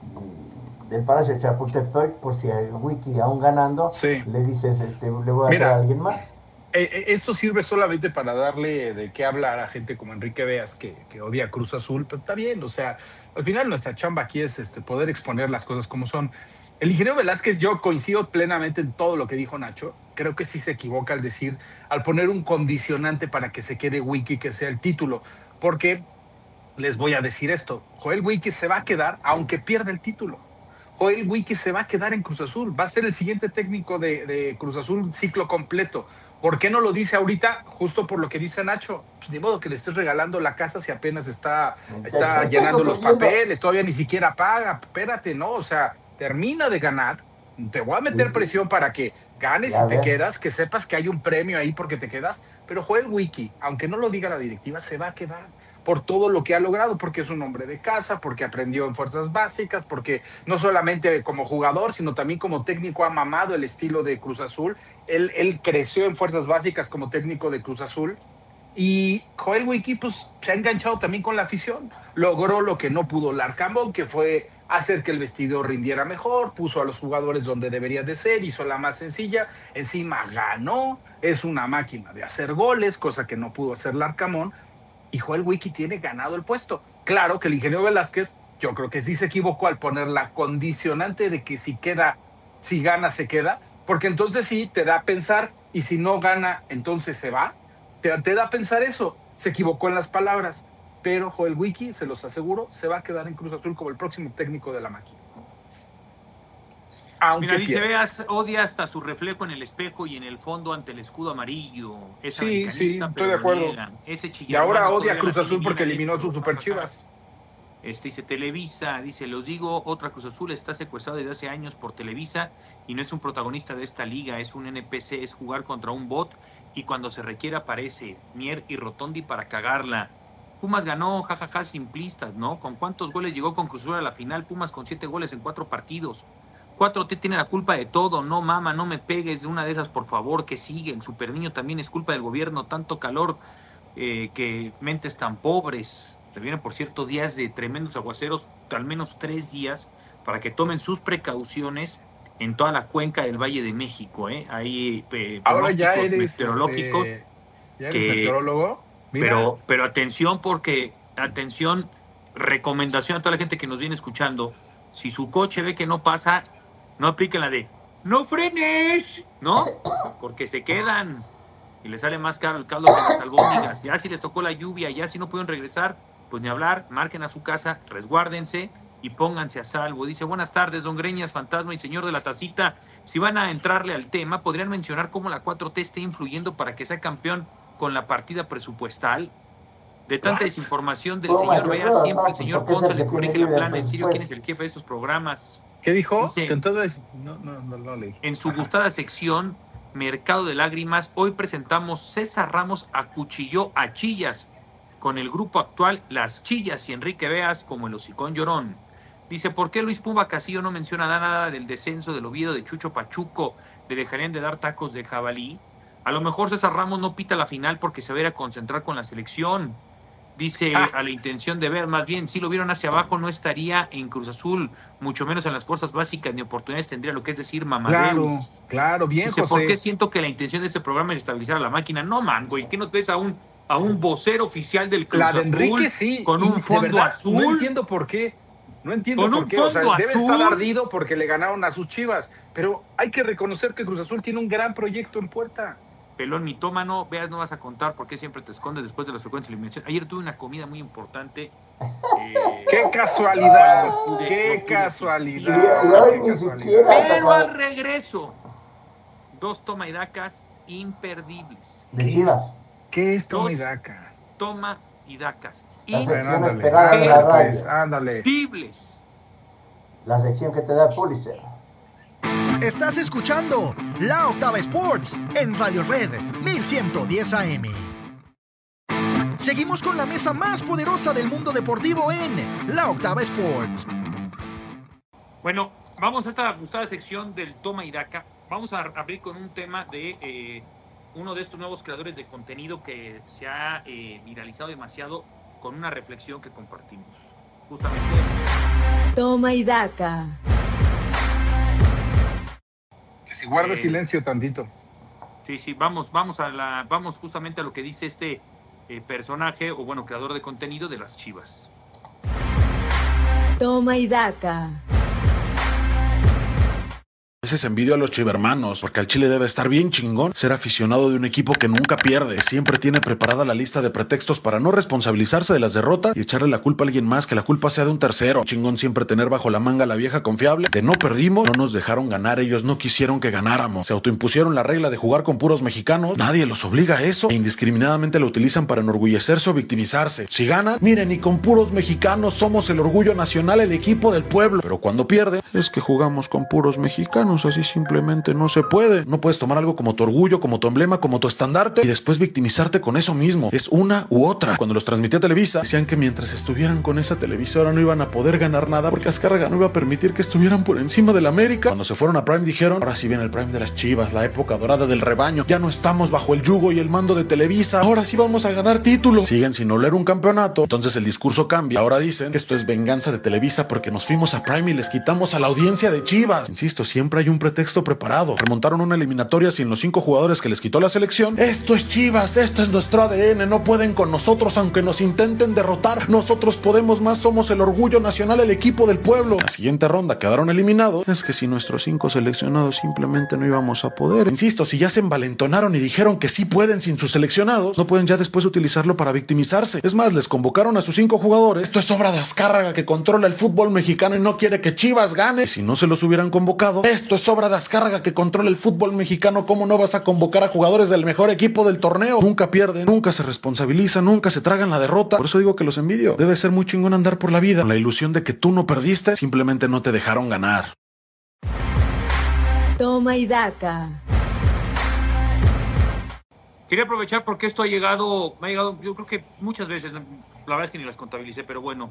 I: del Palacio de Chapultepec, por si a Wiki aún ganando,
K: sí.
I: le dices, este, le voy a
K: Mira,
I: dar a alguien más.
K: Eh, esto sirve solamente para darle de qué hablar a gente como Enrique Veas, que, que odia Cruz Azul, pero está bien, o sea, al final nuestra chamba aquí es este, poder exponer las cosas como son. El ingeniero Velázquez, yo coincido plenamente en todo lo que dijo Nacho, creo que sí se equivoca al decir, al poner un condicionante para que se quede Wiki, que sea el título, porque les voy a decir esto, Joel Wiki se va a quedar aunque pierda el título. Joel Wiki se va a quedar en Cruz Azul, va a ser el siguiente técnico de, de Cruz Azul ciclo completo. ¿Por qué no lo dice ahorita? Justo por lo que dice Nacho. Pues ni modo que le estés regalando la casa si apenas está, está llenando los papeles, todavía ni siquiera paga. Espérate, ¿no? O sea, termina de ganar. Te voy a meter presión para que ganes y te quedas, que sepas que hay un premio ahí porque te quedas. Pero Joel Wiki, aunque no lo diga la directiva, se va a quedar por todo lo que ha logrado, porque es un hombre de casa, porque aprendió en fuerzas básicas, porque no solamente como jugador, sino también como técnico ha mamado el estilo de Cruz Azul. Él, él creció en fuerzas básicas como técnico de Cruz Azul y Joel Wiki pues se ha enganchado también con la afición. Logró lo que no pudo Larcamón, que fue hacer que el vestidor rindiera mejor, puso a los jugadores donde debería de ser, hizo la más sencilla, encima ganó, es una máquina de hacer goles, cosa que no pudo hacer Larcamón, y Joel Wiki tiene ganado el puesto. Claro que el ingeniero Velázquez, yo creo que sí se equivocó al poner la condicionante de que si queda, si gana se queda, porque entonces sí te da a pensar, y si no gana, entonces se va. Te, te da a pensar eso. Se equivocó en las palabras. Pero Joel Wiki, se los aseguro, se va a quedar en Cruz Azul como el próximo técnico de la máquina.
J: Aunque Mira, dice, veas, odia hasta su reflejo en el espejo y en el fondo ante el escudo amarillo. Es
K: sí, sí, estoy de acuerdo.
J: Ese
K: y ahora odia a Cruz Azul porque eliminó a sus Super Chivas.
J: Este dice Televisa, dice, los digo, otra Cruz Azul está secuestrado desde hace años por Televisa y no es un protagonista de esta liga, es un N P C, es jugar contra un bot y cuando se requiere aparece. Mier y Rotondi para cagarla. Pumas ganó, jajaja, simplistas, ¿no? ¿Con cuántos goles llegó con Cruz Azul a la final? Pumas con siete goles en cuatro partidos. cuatro T tiene la culpa de todo. No, mama, no me pegues de una de esas, por favor, que sigue. El Super Niño también es culpa del gobierno. Tanto calor, eh, que mentes tan pobres. Se vienen, por cierto, días de tremendos aguaceros, al menos tres días, para que tomen sus precauciones en toda la cuenca del Valle de México, ¿eh? Hay eh,
K: Ahora ya eres,
J: meteorológicos.
K: Este, ¿ya eres
J: que,
K: meteorólogo? Mira.
J: Pero, pero atención, porque, atención, recomendación a toda la gente que nos viene escuchando. Si su coche ve que no pasa, no apliquen la de ¡no frenes! ¿No? Porque se quedan y les sale más caro el caldo que las albóndigas. Ya si les tocó la lluvia, ya si no pueden regresar, pues ni hablar, marquen a su casa, resguárdense y pónganse a salvo. Dice, buenas tardes, don Greñas, Fantasma y señor de la tacita. Si van a entrarle al tema, ¿podrían mencionar cómo la cuatro T está influyendo para que sea campeón con la partida presupuestal? De tanta desinformación del señor Vea, siempre el señor Ponce le corrige la plana. En serio, ¿quién es el jefe de estos programas?
K: ¿Qué dijo?
J: Dice,
K: Entonces, no, no, no, no leí.
J: En su gustada sección, Mercado de Lágrimas, hoy presentamos César Ramos acuchilló a Chillas con el grupo actual Las Chillas y Enrique Veas como el hocicón llorón. Dice, ¿por qué Luis Pumba Casillo no menciona nada del descenso del Oviedo de Chucho Pachuco? ¿Le dejarían de dar tacos de jabalí? A lo mejor César Ramos no pita la final porque se va a ir a concentrar con la selección. Dice, ah. a la intención de ver, más bien, si lo vieron hacia abajo, no estaría en Cruz Azul, mucho menos en las fuerzas básicas, ni oportunidades tendría, lo que es decir, mamadeus.
K: Claro, claro, bien,
J: Dice,
K: José.
J: ¿por qué siento que la intención de este programa es estabilizar a la máquina? No, man, güey, ¿qué nos ves a un, a un vocero oficial del Cruz
K: la de
J: Azul
K: Enrique, sí,
J: con un fondo
K: verdad,
J: azul?
K: No entiendo por qué. No entiendo
J: con
K: por
J: un
K: qué.
J: Fondo
K: O sea, debe
J: azul.
K: estar ardido porque le ganaron a sus Chivas. Pero hay que reconocer que Cruz Azul tiene un gran proyecto en puerta.
J: Pelón mitómano, Veas, no vas a contar por qué siempre te escondes después de las frecuencias de eliminación. Ayer tuve una comida muy importante. Eh,
K: ¡Qué casualidad!
J: no pude,
K: ¡Qué
J: no pude
K: casualidad!
I: Sí,
K: ¡Qué casualidad!
J: Pero al regreso, dos toma y dacas imperdibles.
K: ¿Qué es, ¿Qué es toma y daca?
J: Toma y dacas
K: imperdibles. Ándale.
I: La sección que te da Pulitzer.
O: Estás escuchando La Octava Sports en Radio Red mil ciento diez A M. Seguimos con la mesa más poderosa del mundo deportivo en La Octava Sports.
J: Bueno, vamos a esta gustada sección del Toma y Daca. Vamos a abrir con un tema de eh, uno de estos nuevos creadores de contenido que se ha eh, viralizado demasiado con una reflexión que compartimos. Justamente.
L: Toma y Daca.
K: Si guarda
J: eh,
K: silencio tantito.
J: Sí, sí, vamos, vamos a la, vamos justamente a lo que dice este eh, personaje, o bueno, creador de contenido de las Chivas.
L: Toma y Daca.
P: A veces envidio a los chivermanos, porque al Chile debe estar bien chingón ser aficionado de un equipo que nunca pierde. Siempre tiene preparada la lista de pretextos para no responsabilizarse de las derrotas y echarle la culpa a alguien más, que la culpa sea de un tercero. Chingón siempre tener bajo la manga la vieja confiable de no perdimos, no nos dejaron ganar, ellos no quisieron que ganáramos. Se autoimpusieron la regla de jugar con puros mexicanos, nadie los obliga a eso, e indiscriminadamente lo utilizan para enorgullecerse o victimizarse. Si ganan, miren, y con puros mexicanos somos el orgullo nacional, el equipo del pueblo. Pero cuando pierden, es que jugamos con puros mexicanos. Así simplemente no se puede. No puedes tomar algo como tu orgullo, como tu emblema, como tu estandarte y después victimizarte con eso mismo. Es una u otra. Cuando los transmitía Televisa, decían que mientras estuvieran con esa televisora no iban a poder ganar nada porque Azcárraga no iba a permitir que estuvieran por encima del América. Cuando se fueron a Prime dijeron, ahora sí viene el Prime de las Chivas, la época dorada del rebaño. Ya no estamos bajo el yugo y el mando de Televisa. Ahora sí vamos a ganar títulos. Siguen sin oler un campeonato. Entonces el discurso cambia. Ahora dicen que esto es venganza de Televisa porque nos fuimos a Prime y les quitamos a la audiencia de Chivas. Insisto, siempre hay un pretexto preparado. Remontaron una eliminatoria sin los cinco jugadores que les quitó la selección. Esto es Chivas, esto es nuestro A D N, no pueden con nosotros aunque nos intenten derrotar. Nosotros podemos más, somos el orgullo nacional, el equipo del pueblo. En la siguiente ronda quedaron eliminados. Es que si nuestros cinco seleccionados simplemente no íbamos a poder. Insisto, si ya se envalentonaron y dijeron que sí pueden sin sus seleccionados, no pueden ya después utilizarlo para victimizarse. Es más, les convocaron a sus cinco jugadores. Esto es obra de Azcárraga, que controla el fútbol mexicano y no quiere que Chivas gane. Y si no se los hubieran convocado, esto es obra de Azcárraga, que controla el fútbol mexicano. ¿Cómo no vas a convocar a jugadores del mejor equipo del torneo? Nunca pierden, nunca se responsabilizan, nunca se tragan la derrota. Por eso digo que los envidio. Debe ser muy chingón andar por la vida con la ilusión de que tú no perdiste, simplemente no te dejaron ganar.
L: Toma y Daca.
J: Quería aprovechar porque esto ha llegado, me ha llegado, yo creo que muchas veces, la verdad es que ni las contabilicé, pero bueno,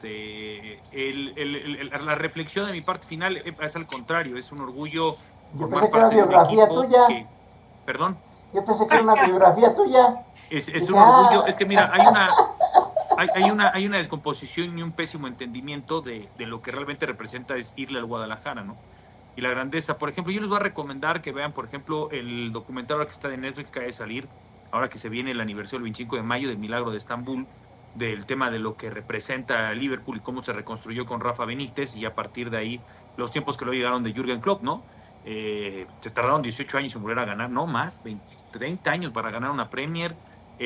J: este, el, el, el, la reflexión de mi parte final es al contrario, es un orgullo.
I: Yo pensé que era una biografía tuya.
J: Que, ¿Perdón?
I: Yo pensé que era una biografía tuya.
J: Es, es un orgullo, es que mira, hay una, hay, hay una, hay una descomposición y un pésimo entendimiento de, de lo que realmente representa es irle al Guadalajara, ¿no? Y la grandeza. Por ejemplo, yo les voy a recomendar que vean, por ejemplo, el documental ahora que está de Netflix, que acaba de salir, ahora que se viene el aniversario del veinticinco de mayo del milagro de Estambul, del tema de lo que representa Liverpool y cómo se reconstruyó con Rafa Benítez, y a partir de ahí los tiempos que lo llegaron de Jürgen Klopp, ¿no? Eh, se tardaron dieciocho años en volver a ganar, no más, veinte, treinta años para ganar una Premier,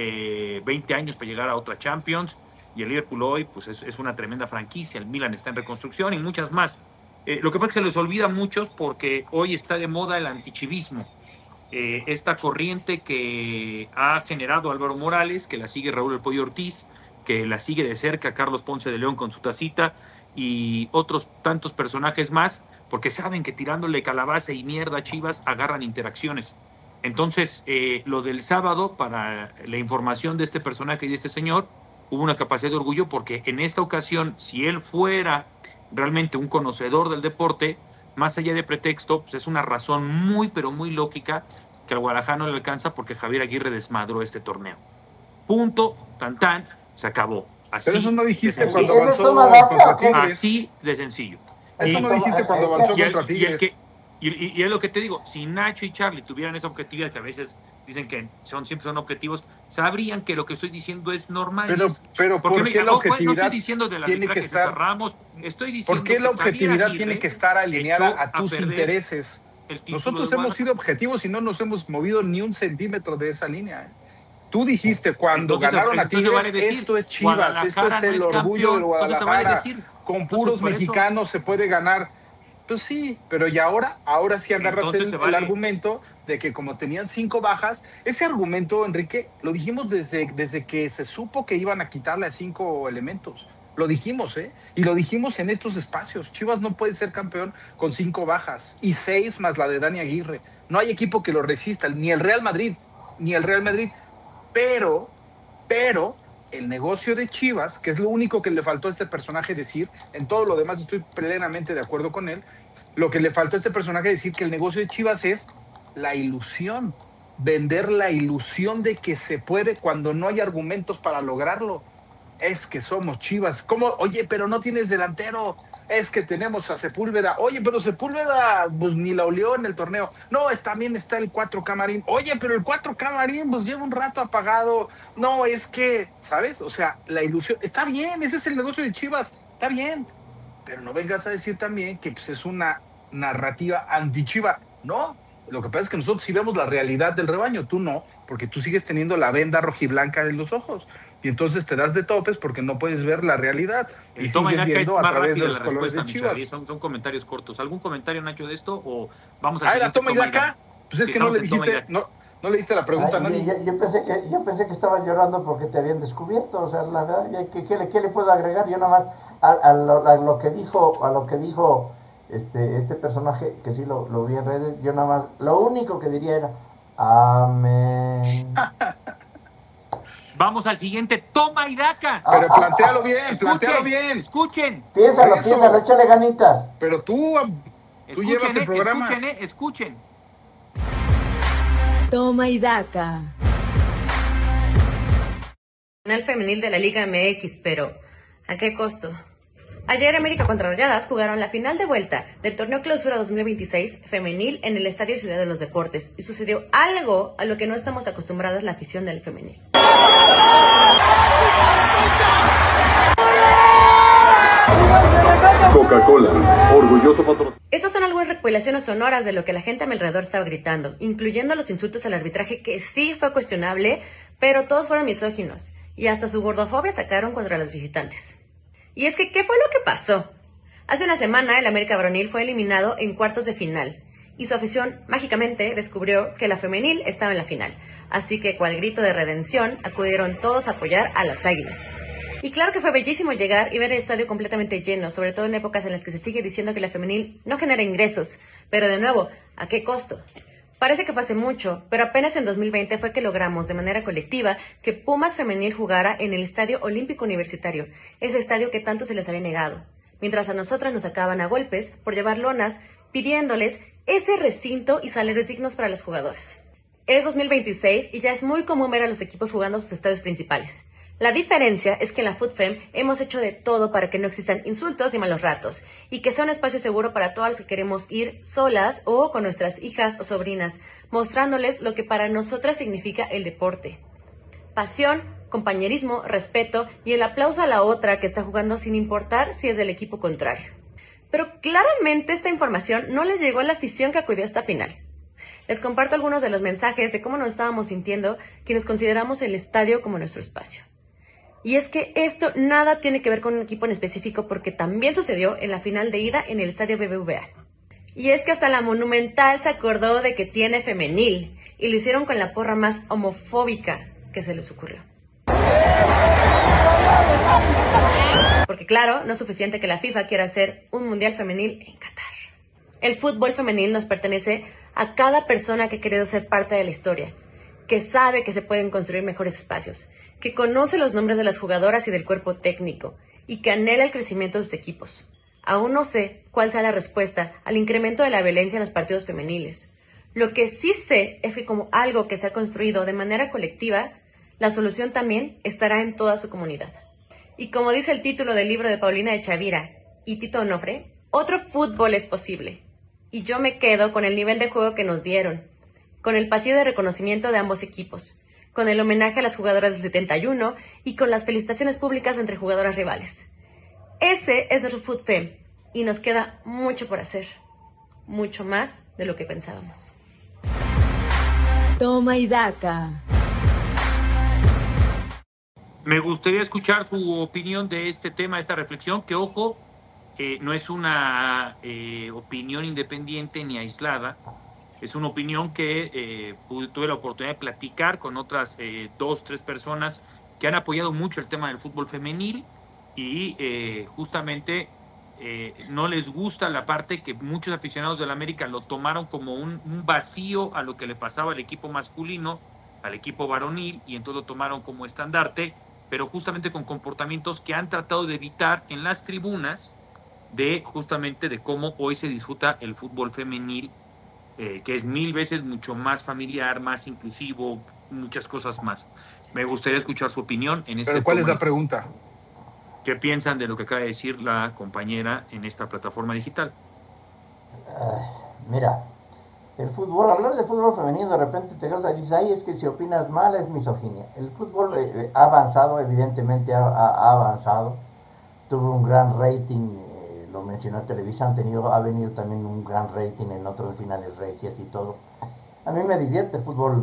J: eh, veinte años para llegar a otra Champions, y el Liverpool hoy pues es, es una tremenda franquicia, el Milan está en reconstrucción y muchas más. Eh, lo que pasa es que se les olvida a muchos porque hoy está de moda el antichivismo, eh, esta corriente que ha generado Álvaro Morales, que la sigue Raúl El Pollo Ortiz, que la sigue de cerca Carlos Ponce de León con su tacita y otros tantos personajes más, porque saben que tirándole calabaza y mierda a Chivas agarran interacciones. Entonces, eh, lo del sábado, para la información de este personaje y de este señor, hubo una capacidad de orgullo porque en esta ocasión, si él fuera realmente un conocedor del deporte, más allá de pretexto, pues es una razón muy, pero muy lógica que al Guadalajara no le alcanza porque Javier Aguirre desmadró este torneo. Punto, tan tan, se acabó. Así.
K: Pero eso no dijiste
J: de
K: cuando
J: sencillo.
K: avanzó contra Tigres.
J: Así de sencillo.
K: Eso
J: y,
K: no dijiste cuando avanzó
J: y el,
K: contra Tigres.
J: Y, el que, y, y, y es lo que te digo, si Nacho y Charlie tuvieran esa objetividad, que a veces dicen que son siempre son objetivos, sabrían que lo que estoy diciendo es normal.
K: Pero, pero ¿por qué la objetividad
J: no estoy diciendo de la
K: tiene que estar,
J: Ramos, estoy diciendo
K: ¿por qué la objetividad tiene que estar alineada a tus
J: a
K: intereses? Nosotros hemos sido objetivos y no nos hemos movido ni un centímetro de esa línea, ¿eh? Tú dijiste cuando
J: entonces,
K: ganaron a Tigres,
J: vale decir,
K: esto es Chivas, esto es el
J: no es
K: orgullo del Guadalajara,
J: vale decir,
K: con puros mexicanos se puede ganar. Pues sí, pero y ahora, ahora sí agarras el, vale. el argumento de que como tenían cinco bajas, ese argumento, Enrique, lo dijimos desde, desde que se supo que iban a quitarle a cinco elementos. Lo dijimos, ¿eh? Y lo dijimos en estos espacios. Chivas no puede ser campeón con cinco bajas y seis más la de Dani Aguirre. No hay equipo que lo resista, ni el Real Madrid, ni el Real Madrid. Pero, pero, el negocio de Chivas, que es lo único que le faltó a este personaje decir, en todo lo demás estoy plenamente de acuerdo con él, lo que le faltó a este personaje decir que el negocio de Chivas es la ilusión, vender la ilusión de que se puede cuando no hay argumentos para lograrlo. Es que somos Chivas. ¿Cómo? Oye, pero no tienes delantero. Es que tenemos a Sepúlveda. Oye, pero Sepúlveda pues ni la olió en el torneo. No, es, también está el cuatro Camarín. Oye, pero el cuatro Camarín pues lleva un rato apagado. No, es que, ¿sabes? O sea, la ilusión. Está bien, ese es el negocio de Chivas. Está bien. Pero no vengas a decir también que pues, es una narrativa anti-Chiva. No, lo que pasa es que nosotros sí vemos la realidad del rebaño. Tú no, porque tú sigues teniendo la venda rojiblanca en los ojos. Y entonces te das de topes porque no puedes ver la realidad.
J: El
K: y
J: toma
K: sigues viendo a través de los
J: la
K: colores de Chivas.
J: Son, son comentarios cortos. ¿Algún comentario, Nacho, de esto? ¿O vamos a
K: Ah, era toma y daca. Pues es
J: sí,
K: que no le dijiste, no, no le diste la pregunta
I: Ay,
K: a nadie.
I: Yo, yo, pensé que, yo pensé que estabas llorando porque te habían descubierto. O sea, la verdad, ¿qué, qué, le, qué le puedo agregar? Yo nada más a, a, lo, a lo que dijo, a lo que dijo este, este personaje, que sí lo, lo vi en redes, yo nada más, lo único que diría era amén.
J: Vamos al siguiente, toma y daca.
K: Pero plantéalo bien,
J: escuchen,
K: plantéalo bien.
J: Escuchen.
I: Piénsalo, piénsalo, échale ganitas.
K: Pero tú, tú
J: escuchen,
K: llevas el programa.
J: Escuchen, eh, escuchen.
L: Toma y daca.
Q: El femenil de la Liga M X, pero ¿a qué costo? Ayer América contra Rayadas jugaron la final de vuelta del torneo Clausura dos mil veintiséis femenil en el Estadio Ciudad de los Deportes y sucedió algo a lo que no estamos acostumbradas la afición del femenil.
R: Coca-Cola, orgulloso patrocinador.
Q: Estas son algunas recopilaciones sonoras de lo que la gente a mi alrededor estaba gritando, incluyendo los insultos al arbitraje que sí fue cuestionable, pero todos fueron misóginos y hasta su gordofobia sacaron contra los visitantes. Y es que, ¿qué fue lo que pasó? Hace una semana el América varonil fue eliminado en cuartos de final y su afición mágicamente descubrió que la femenil estaba en la final. Así que, cual grito de redención, acudieron todos a apoyar a las Águilas. Y claro que fue bellísimo llegar y ver el estadio completamente lleno, sobre todo en épocas en las que se sigue diciendo que la femenil no genera ingresos. Pero de nuevo, ¿a qué costo? Parece que fue hace mucho, pero apenas en dos mil veinte fue que logramos de manera colectiva que Pumas Femenil jugara en el Estadio Olímpico Universitario, ese estadio que tanto se les había negado, mientras a nosotras nos sacaban a golpes por llevar lonas pidiéndoles ese recinto y salarios dignos para las jugadoras. Es dos mil veintiséis y ya es muy común ver a los equipos jugando sus estadios principales. La diferencia es que en la FUTFEM hemos hecho de todo para que no existan insultos ni malos ratos y que sea un espacio seguro para todas las que queremos ir solas o con nuestras hijas o sobrinas, mostrándoles lo que para nosotras significa el deporte. Pasión, compañerismo, respeto y el aplauso a la otra que está jugando sin importar si es del equipo contrario. Pero claramente esta información no le llegó a la afición que acudió a esta final. Les comparto algunos de los mensajes de cómo nos estábamos sintiendo quienes consideramos el estadio como nuestro espacio. Y es que esto nada tiene que ver con un equipo en específico porque también sucedió en la final de ida en el estadio B B V A. Y es que hasta la Monumental se acordó de que tiene femenil y lo hicieron con la porra más homofóbica que se les ocurrió. Porque claro, no es suficiente que la FIFA quiera hacer un mundial femenil en Qatar. El fútbol femenil nos pertenece a cada persona que ha querido ser parte de la historia, que sabe que se pueden construir mejores espacios, que conoce los nombres de las jugadoras y del cuerpo técnico, y que anhela el crecimiento de sus equipos. Aún no sé cuál sea la respuesta al incremento de la violencia en los partidos femeniles. Lo que sí sé es que como algo que se ha construido de manera colectiva, la solución también estará en toda su comunidad. Y como dice el título del libro de Paulina de Chavira y Tito Onofre, otro fútbol es posible. Y yo me quedo con el nivel de juego que nos dieron, con el pasillo de reconocimiento de ambos equipos, con el homenaje a las jugadoras del setenta y uno y con las felicitaciones públicas entre jugadoras rivales. Ese es nuestro FUTFEM y nos queda mucho por hacer, mucho más de lo que pensábamos.
S: Toma y daca.
J: Me gustaría escuchar su opinión de este tema, esta reflexión, que ojo, eh, no es una eh, opinión independiente ni aislada. Es una opinión que eh, tuve la oportunidad de platicar con otras eh, dos, tres personas que han apoyado mucho el tema del fútbol femenil y eh, justamente eh, no les gusta la parte que muchos aficionados del América lo tomaron como un, un vacío a lo que le pasaba al equipo masculino, al equipo varonil, y entonces lo tomaron como estandarte, pero justamente con comportamientos que han tratado de evitar en las tribunas de justamente de cómo hoy se disfruta el fútbol femenil, Eh, que es mil veces mucho más familiar, más inclusivo, muchas cosas más. Me gustaría escuchar su opinión en este
K: ¿Pero cuál
J: tema.
K: es la pregunta?
J: ¿Qué piensan de lo que acaba de decir la compañera en esta plataforma digital?
I: Uh, mira, el fútbol, hablar de fútbol femenino de repente te causa, dices, ay, es que si opinas mal es misoginia. El fútbol eh, ha avanzado, evidentemente ha, ha, ha avanzado, tuvo un gran rating, lo mencionó Televisa, han tenido, ha venido también un gran rating en otros finales regias y todo. A mí me divierte el fútbol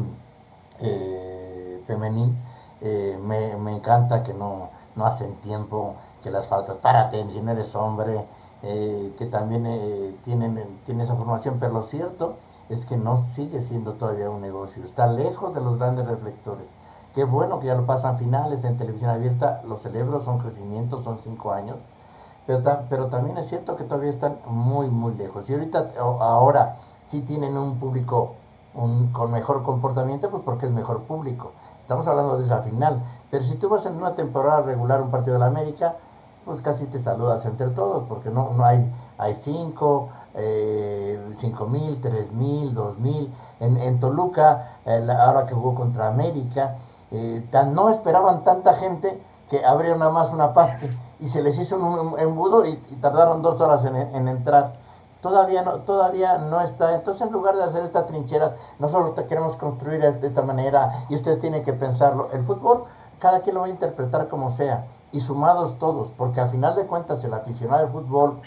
I: eh, femenil, eh, me, me encanta que no, no hacen tiempo, que las faltas, párate, si no eres hombre, eh, que también eh, tienen, tienen esa formación, pero lo cierto es que no sigue siendo todavía un negocio, está lejos de los grandes reflectores. Qué bueno que ya lo pasan finales en televisión abierta, lo celebro, son crecimientos, son cinco años. Pero, pero también es cierto que todavía están muy, muy lejos. Y ahorita, ahora, sí tienen un público un, con mejor comportamiento, pues porque es mejor público. Estamos hablando de esa final. Pero si tú vas en una temporada regular un partido de la América, pues casi te saludas entre todos, porque no, no hay, hay cinco, eh, cinco mil, tres mil, dos mil. En, en Toluca, eh, ahora que jugó contra América, eh, tan, no esperaban tanta gente que abrieron nada más una parte y se les hizo un embudo y, y tardaron dos horas en, en entrar. Todavía no, todavía no está. Entonces, en lugar de hacer estas trincheras, nosotros te queremos construir de esta manera y ustedes tienen que pensarlo. El fútbol, cada quien lo va a interpretar como sea y sumados todos, porque al final de cuentas el aficionado del fútbol,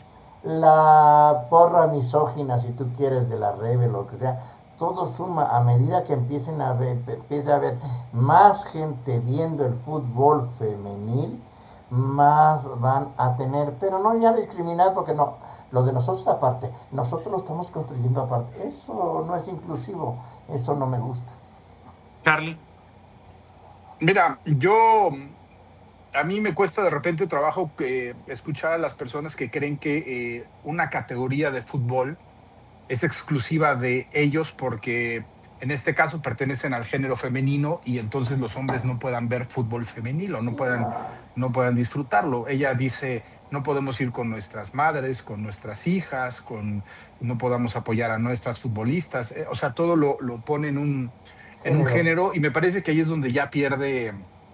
I: la porra misógina, si tú quieres, de la Rebel o lo que sea, todo suma. A medida que empiecen a ver, empiece a haber más gente viendo el fútbol femenil, más van a tener, pero no ya discriminar, porque no, lo de nosotros aparte, nosotros lo estamos construyendo aparte, eso no es inclusivo, eso no me gusta.
J: Charlie.
K: Mira, yo, a mí me cuesta de repente trabajo eh, escuchar a las personas que creen que eh, una categoría de fútbol es exclusiva de ellos porque en este caso pertenecen al género femenino y entonces los hombres no puedan ver fútbol femenino, no puedan, no puedan disfrutarlo. Ella dice, no podemos ir con nuestras madres, con nuestras hijas, con, no podamos apoyar a nuestras futbolistas. O sea, todo lo, lo pone en un, en un género y me parece que ahí es donde ya pierde,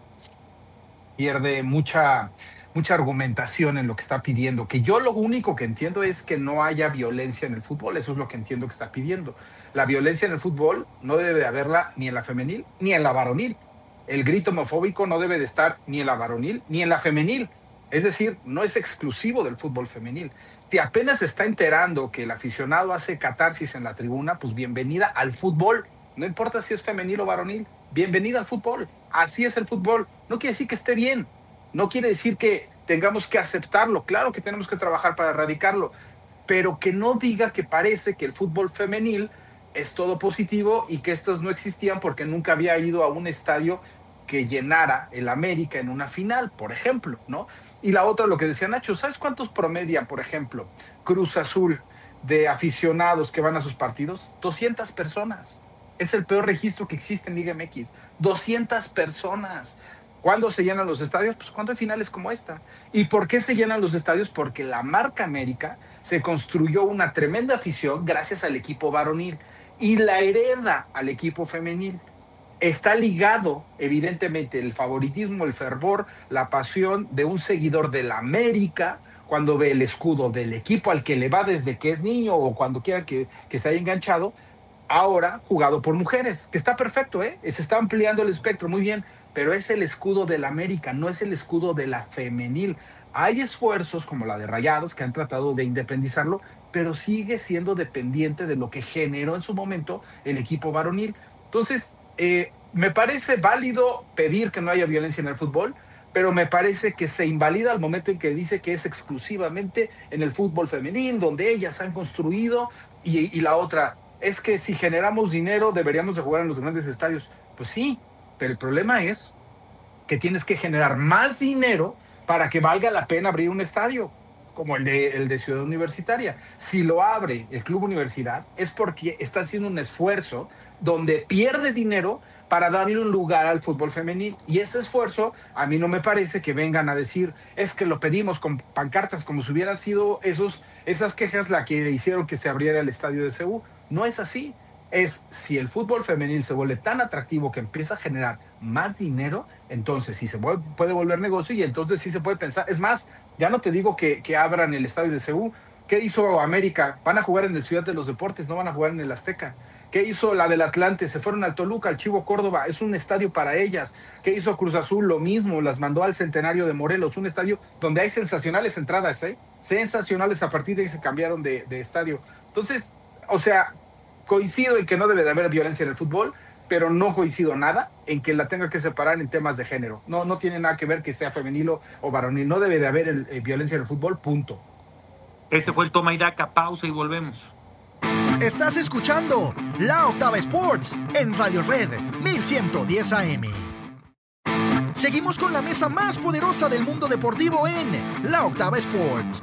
K: pierde mucha, mucha argumentación en lo que está pidiendo. Que yo lo único que entiendo es que no haya violencia en el fútbol. Eso es lo que entiendo que está pidiendo. La violencia en el fútbol no debe de haberla ni en la femenil ni en la varonil. El grito homofóbico no debe de estar ni en la varonil ni en la femenil. Es decir, no es exclusivo del fútbol femenil. Si apenas se está enterando que el aficionado hace catarsis en la tribuna, pues bienvenida al fútbol. No importa si es femenil o varonil, bienvenida al fútbol. Así es el fútbol. No quiere decir que esté bien. No quiere decir que tengamos que aceptarlo. Claro que tenemos que trabajar para erradicarlo. Pero que no diga que parece que el fútbol femenil es todo positivo y que estos no existían porque nunca había ido a un estadio que llenara el América en una final, por ejemplo, ¿no? Y la otra, lo que decía Nacho, ¿sabes cuántos promedia, por ejemplo, Cruz Azul de aficionados que van a sus partidos? doscientas personas. Es el peor registro que existe en Liga M X. doscientas personas. ¿Cuándo se llenan los estadios? Pues cuando hay finales como esta. ¿Y por qué se llenan los estadios? Porque la marca América se construyó una tremenda afición gracias al equipo varonil y la hereda al equipo femenil. Está ligado, evidentemente, el favoritismo, el fervor, la pasión de un seguidor de la América cuando ve el escudo del equipo al que le va desde que es niño o cuando quiera que, que se haya enganchado, ahora jugado por mujeres, que está perfecto, ¿eh? Se está ampliando el espectro, muy bien, pero es el escudo de la América, no es el escudo de la femenil. Hay esfuerzos como la de Rayados que han tratado de independizarlo, pero sigue siendo dependiente de lo que generó en su momento el equipo varonil. Entonces, eh, me parece válido pedir que no haya violencia en el fútbol, pero me parece que se invalida al momento en que dice que es exclusivamente en el fútbol femenil, donde ellas han construido, y, y la otra, es que si generamos dinero deberíamos de jugar en los grandes estadios. Pues sí, pero el problema es que tienes que generar más dinero para que valga la pena abrir un estadio, como el de, el de Ciudad Universitaria. Si lo abre el Club Universidad es porque está haciendo un esfuerzo donde pierde dinero para darle un lugar al fútbol femenil. Y ese esfuerzo, a mí no me parece que vengan a decir, es que lo pedimos con pancartas, como si hubieran sido esos, esas quejas la que hicieron que se abriera el estadio de C U. No es así. Es si el fútbol femenil se vuelve tan atractivo que empieza a generar más dinero, entonces sí se puede, puede volver negocio y entonces sí se puede pensar. Es más, ya no te digo que, que abran el estadio de C U. ¿Qué hizo América? Van a jugar en el Ciudad de los Deportes, no van a jugar en el Azteca. ¿Qué hizo la del Atlante? Se fueron al Toluca, al Chivo Córdoba, es un estadio para ellas. ¿Qué hizo Cruz Azul? Lo mismo, las mandó al Centenario de Morelos, un estadio donde hay sensacionales entradas, ¿eh? Sensacionales, a partir de que se cambiaron de, de estadio. Entonces, o sea, coincido en que no debe de haber violencia en el fútbol, pero no coincido nada en que la tenga que separar en temas de género. No, no tiene nada que ver que sea femenil o varonil, no debe de haber el, eh, violencia en el fútbol, punto.
J: Ese fue el toma y daca, pausa y volvemos.
O: Estás escuchando La Octava Sports en Radio Red mil ciento diez A M. Seguimos con la mesa más poderosa del mundo deportivo en La Octava Sports.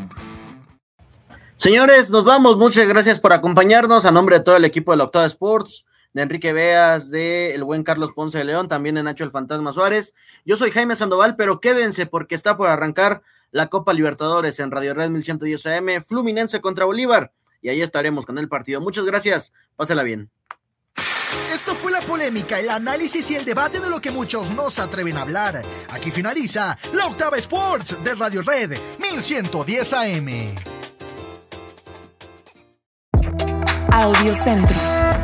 S: Señores, nos vamos. Muchas gracias por acompañarnos. A nombre de todo el equipo de La Octava Sports, de Enrique Beas, de el buen Carlos Ponce de León, también de Nacho el Fantasma Suárez. Yo soy Jaime Sandoval, pero quédense porque está por arrancar la Copa Libertadores en Radio Red mil ciento diez A M, Fluminense contra Bolívar, y ahí estaremos con el partido. Muchas gracias, pásela bien.
O: Esto fue la polémica, el análisis y el debate de lo que muchos no se atreven a hablar. Aquí finaliza La Octava Sports de Radio Red mil ciento diez A M.
T: Audio Centro.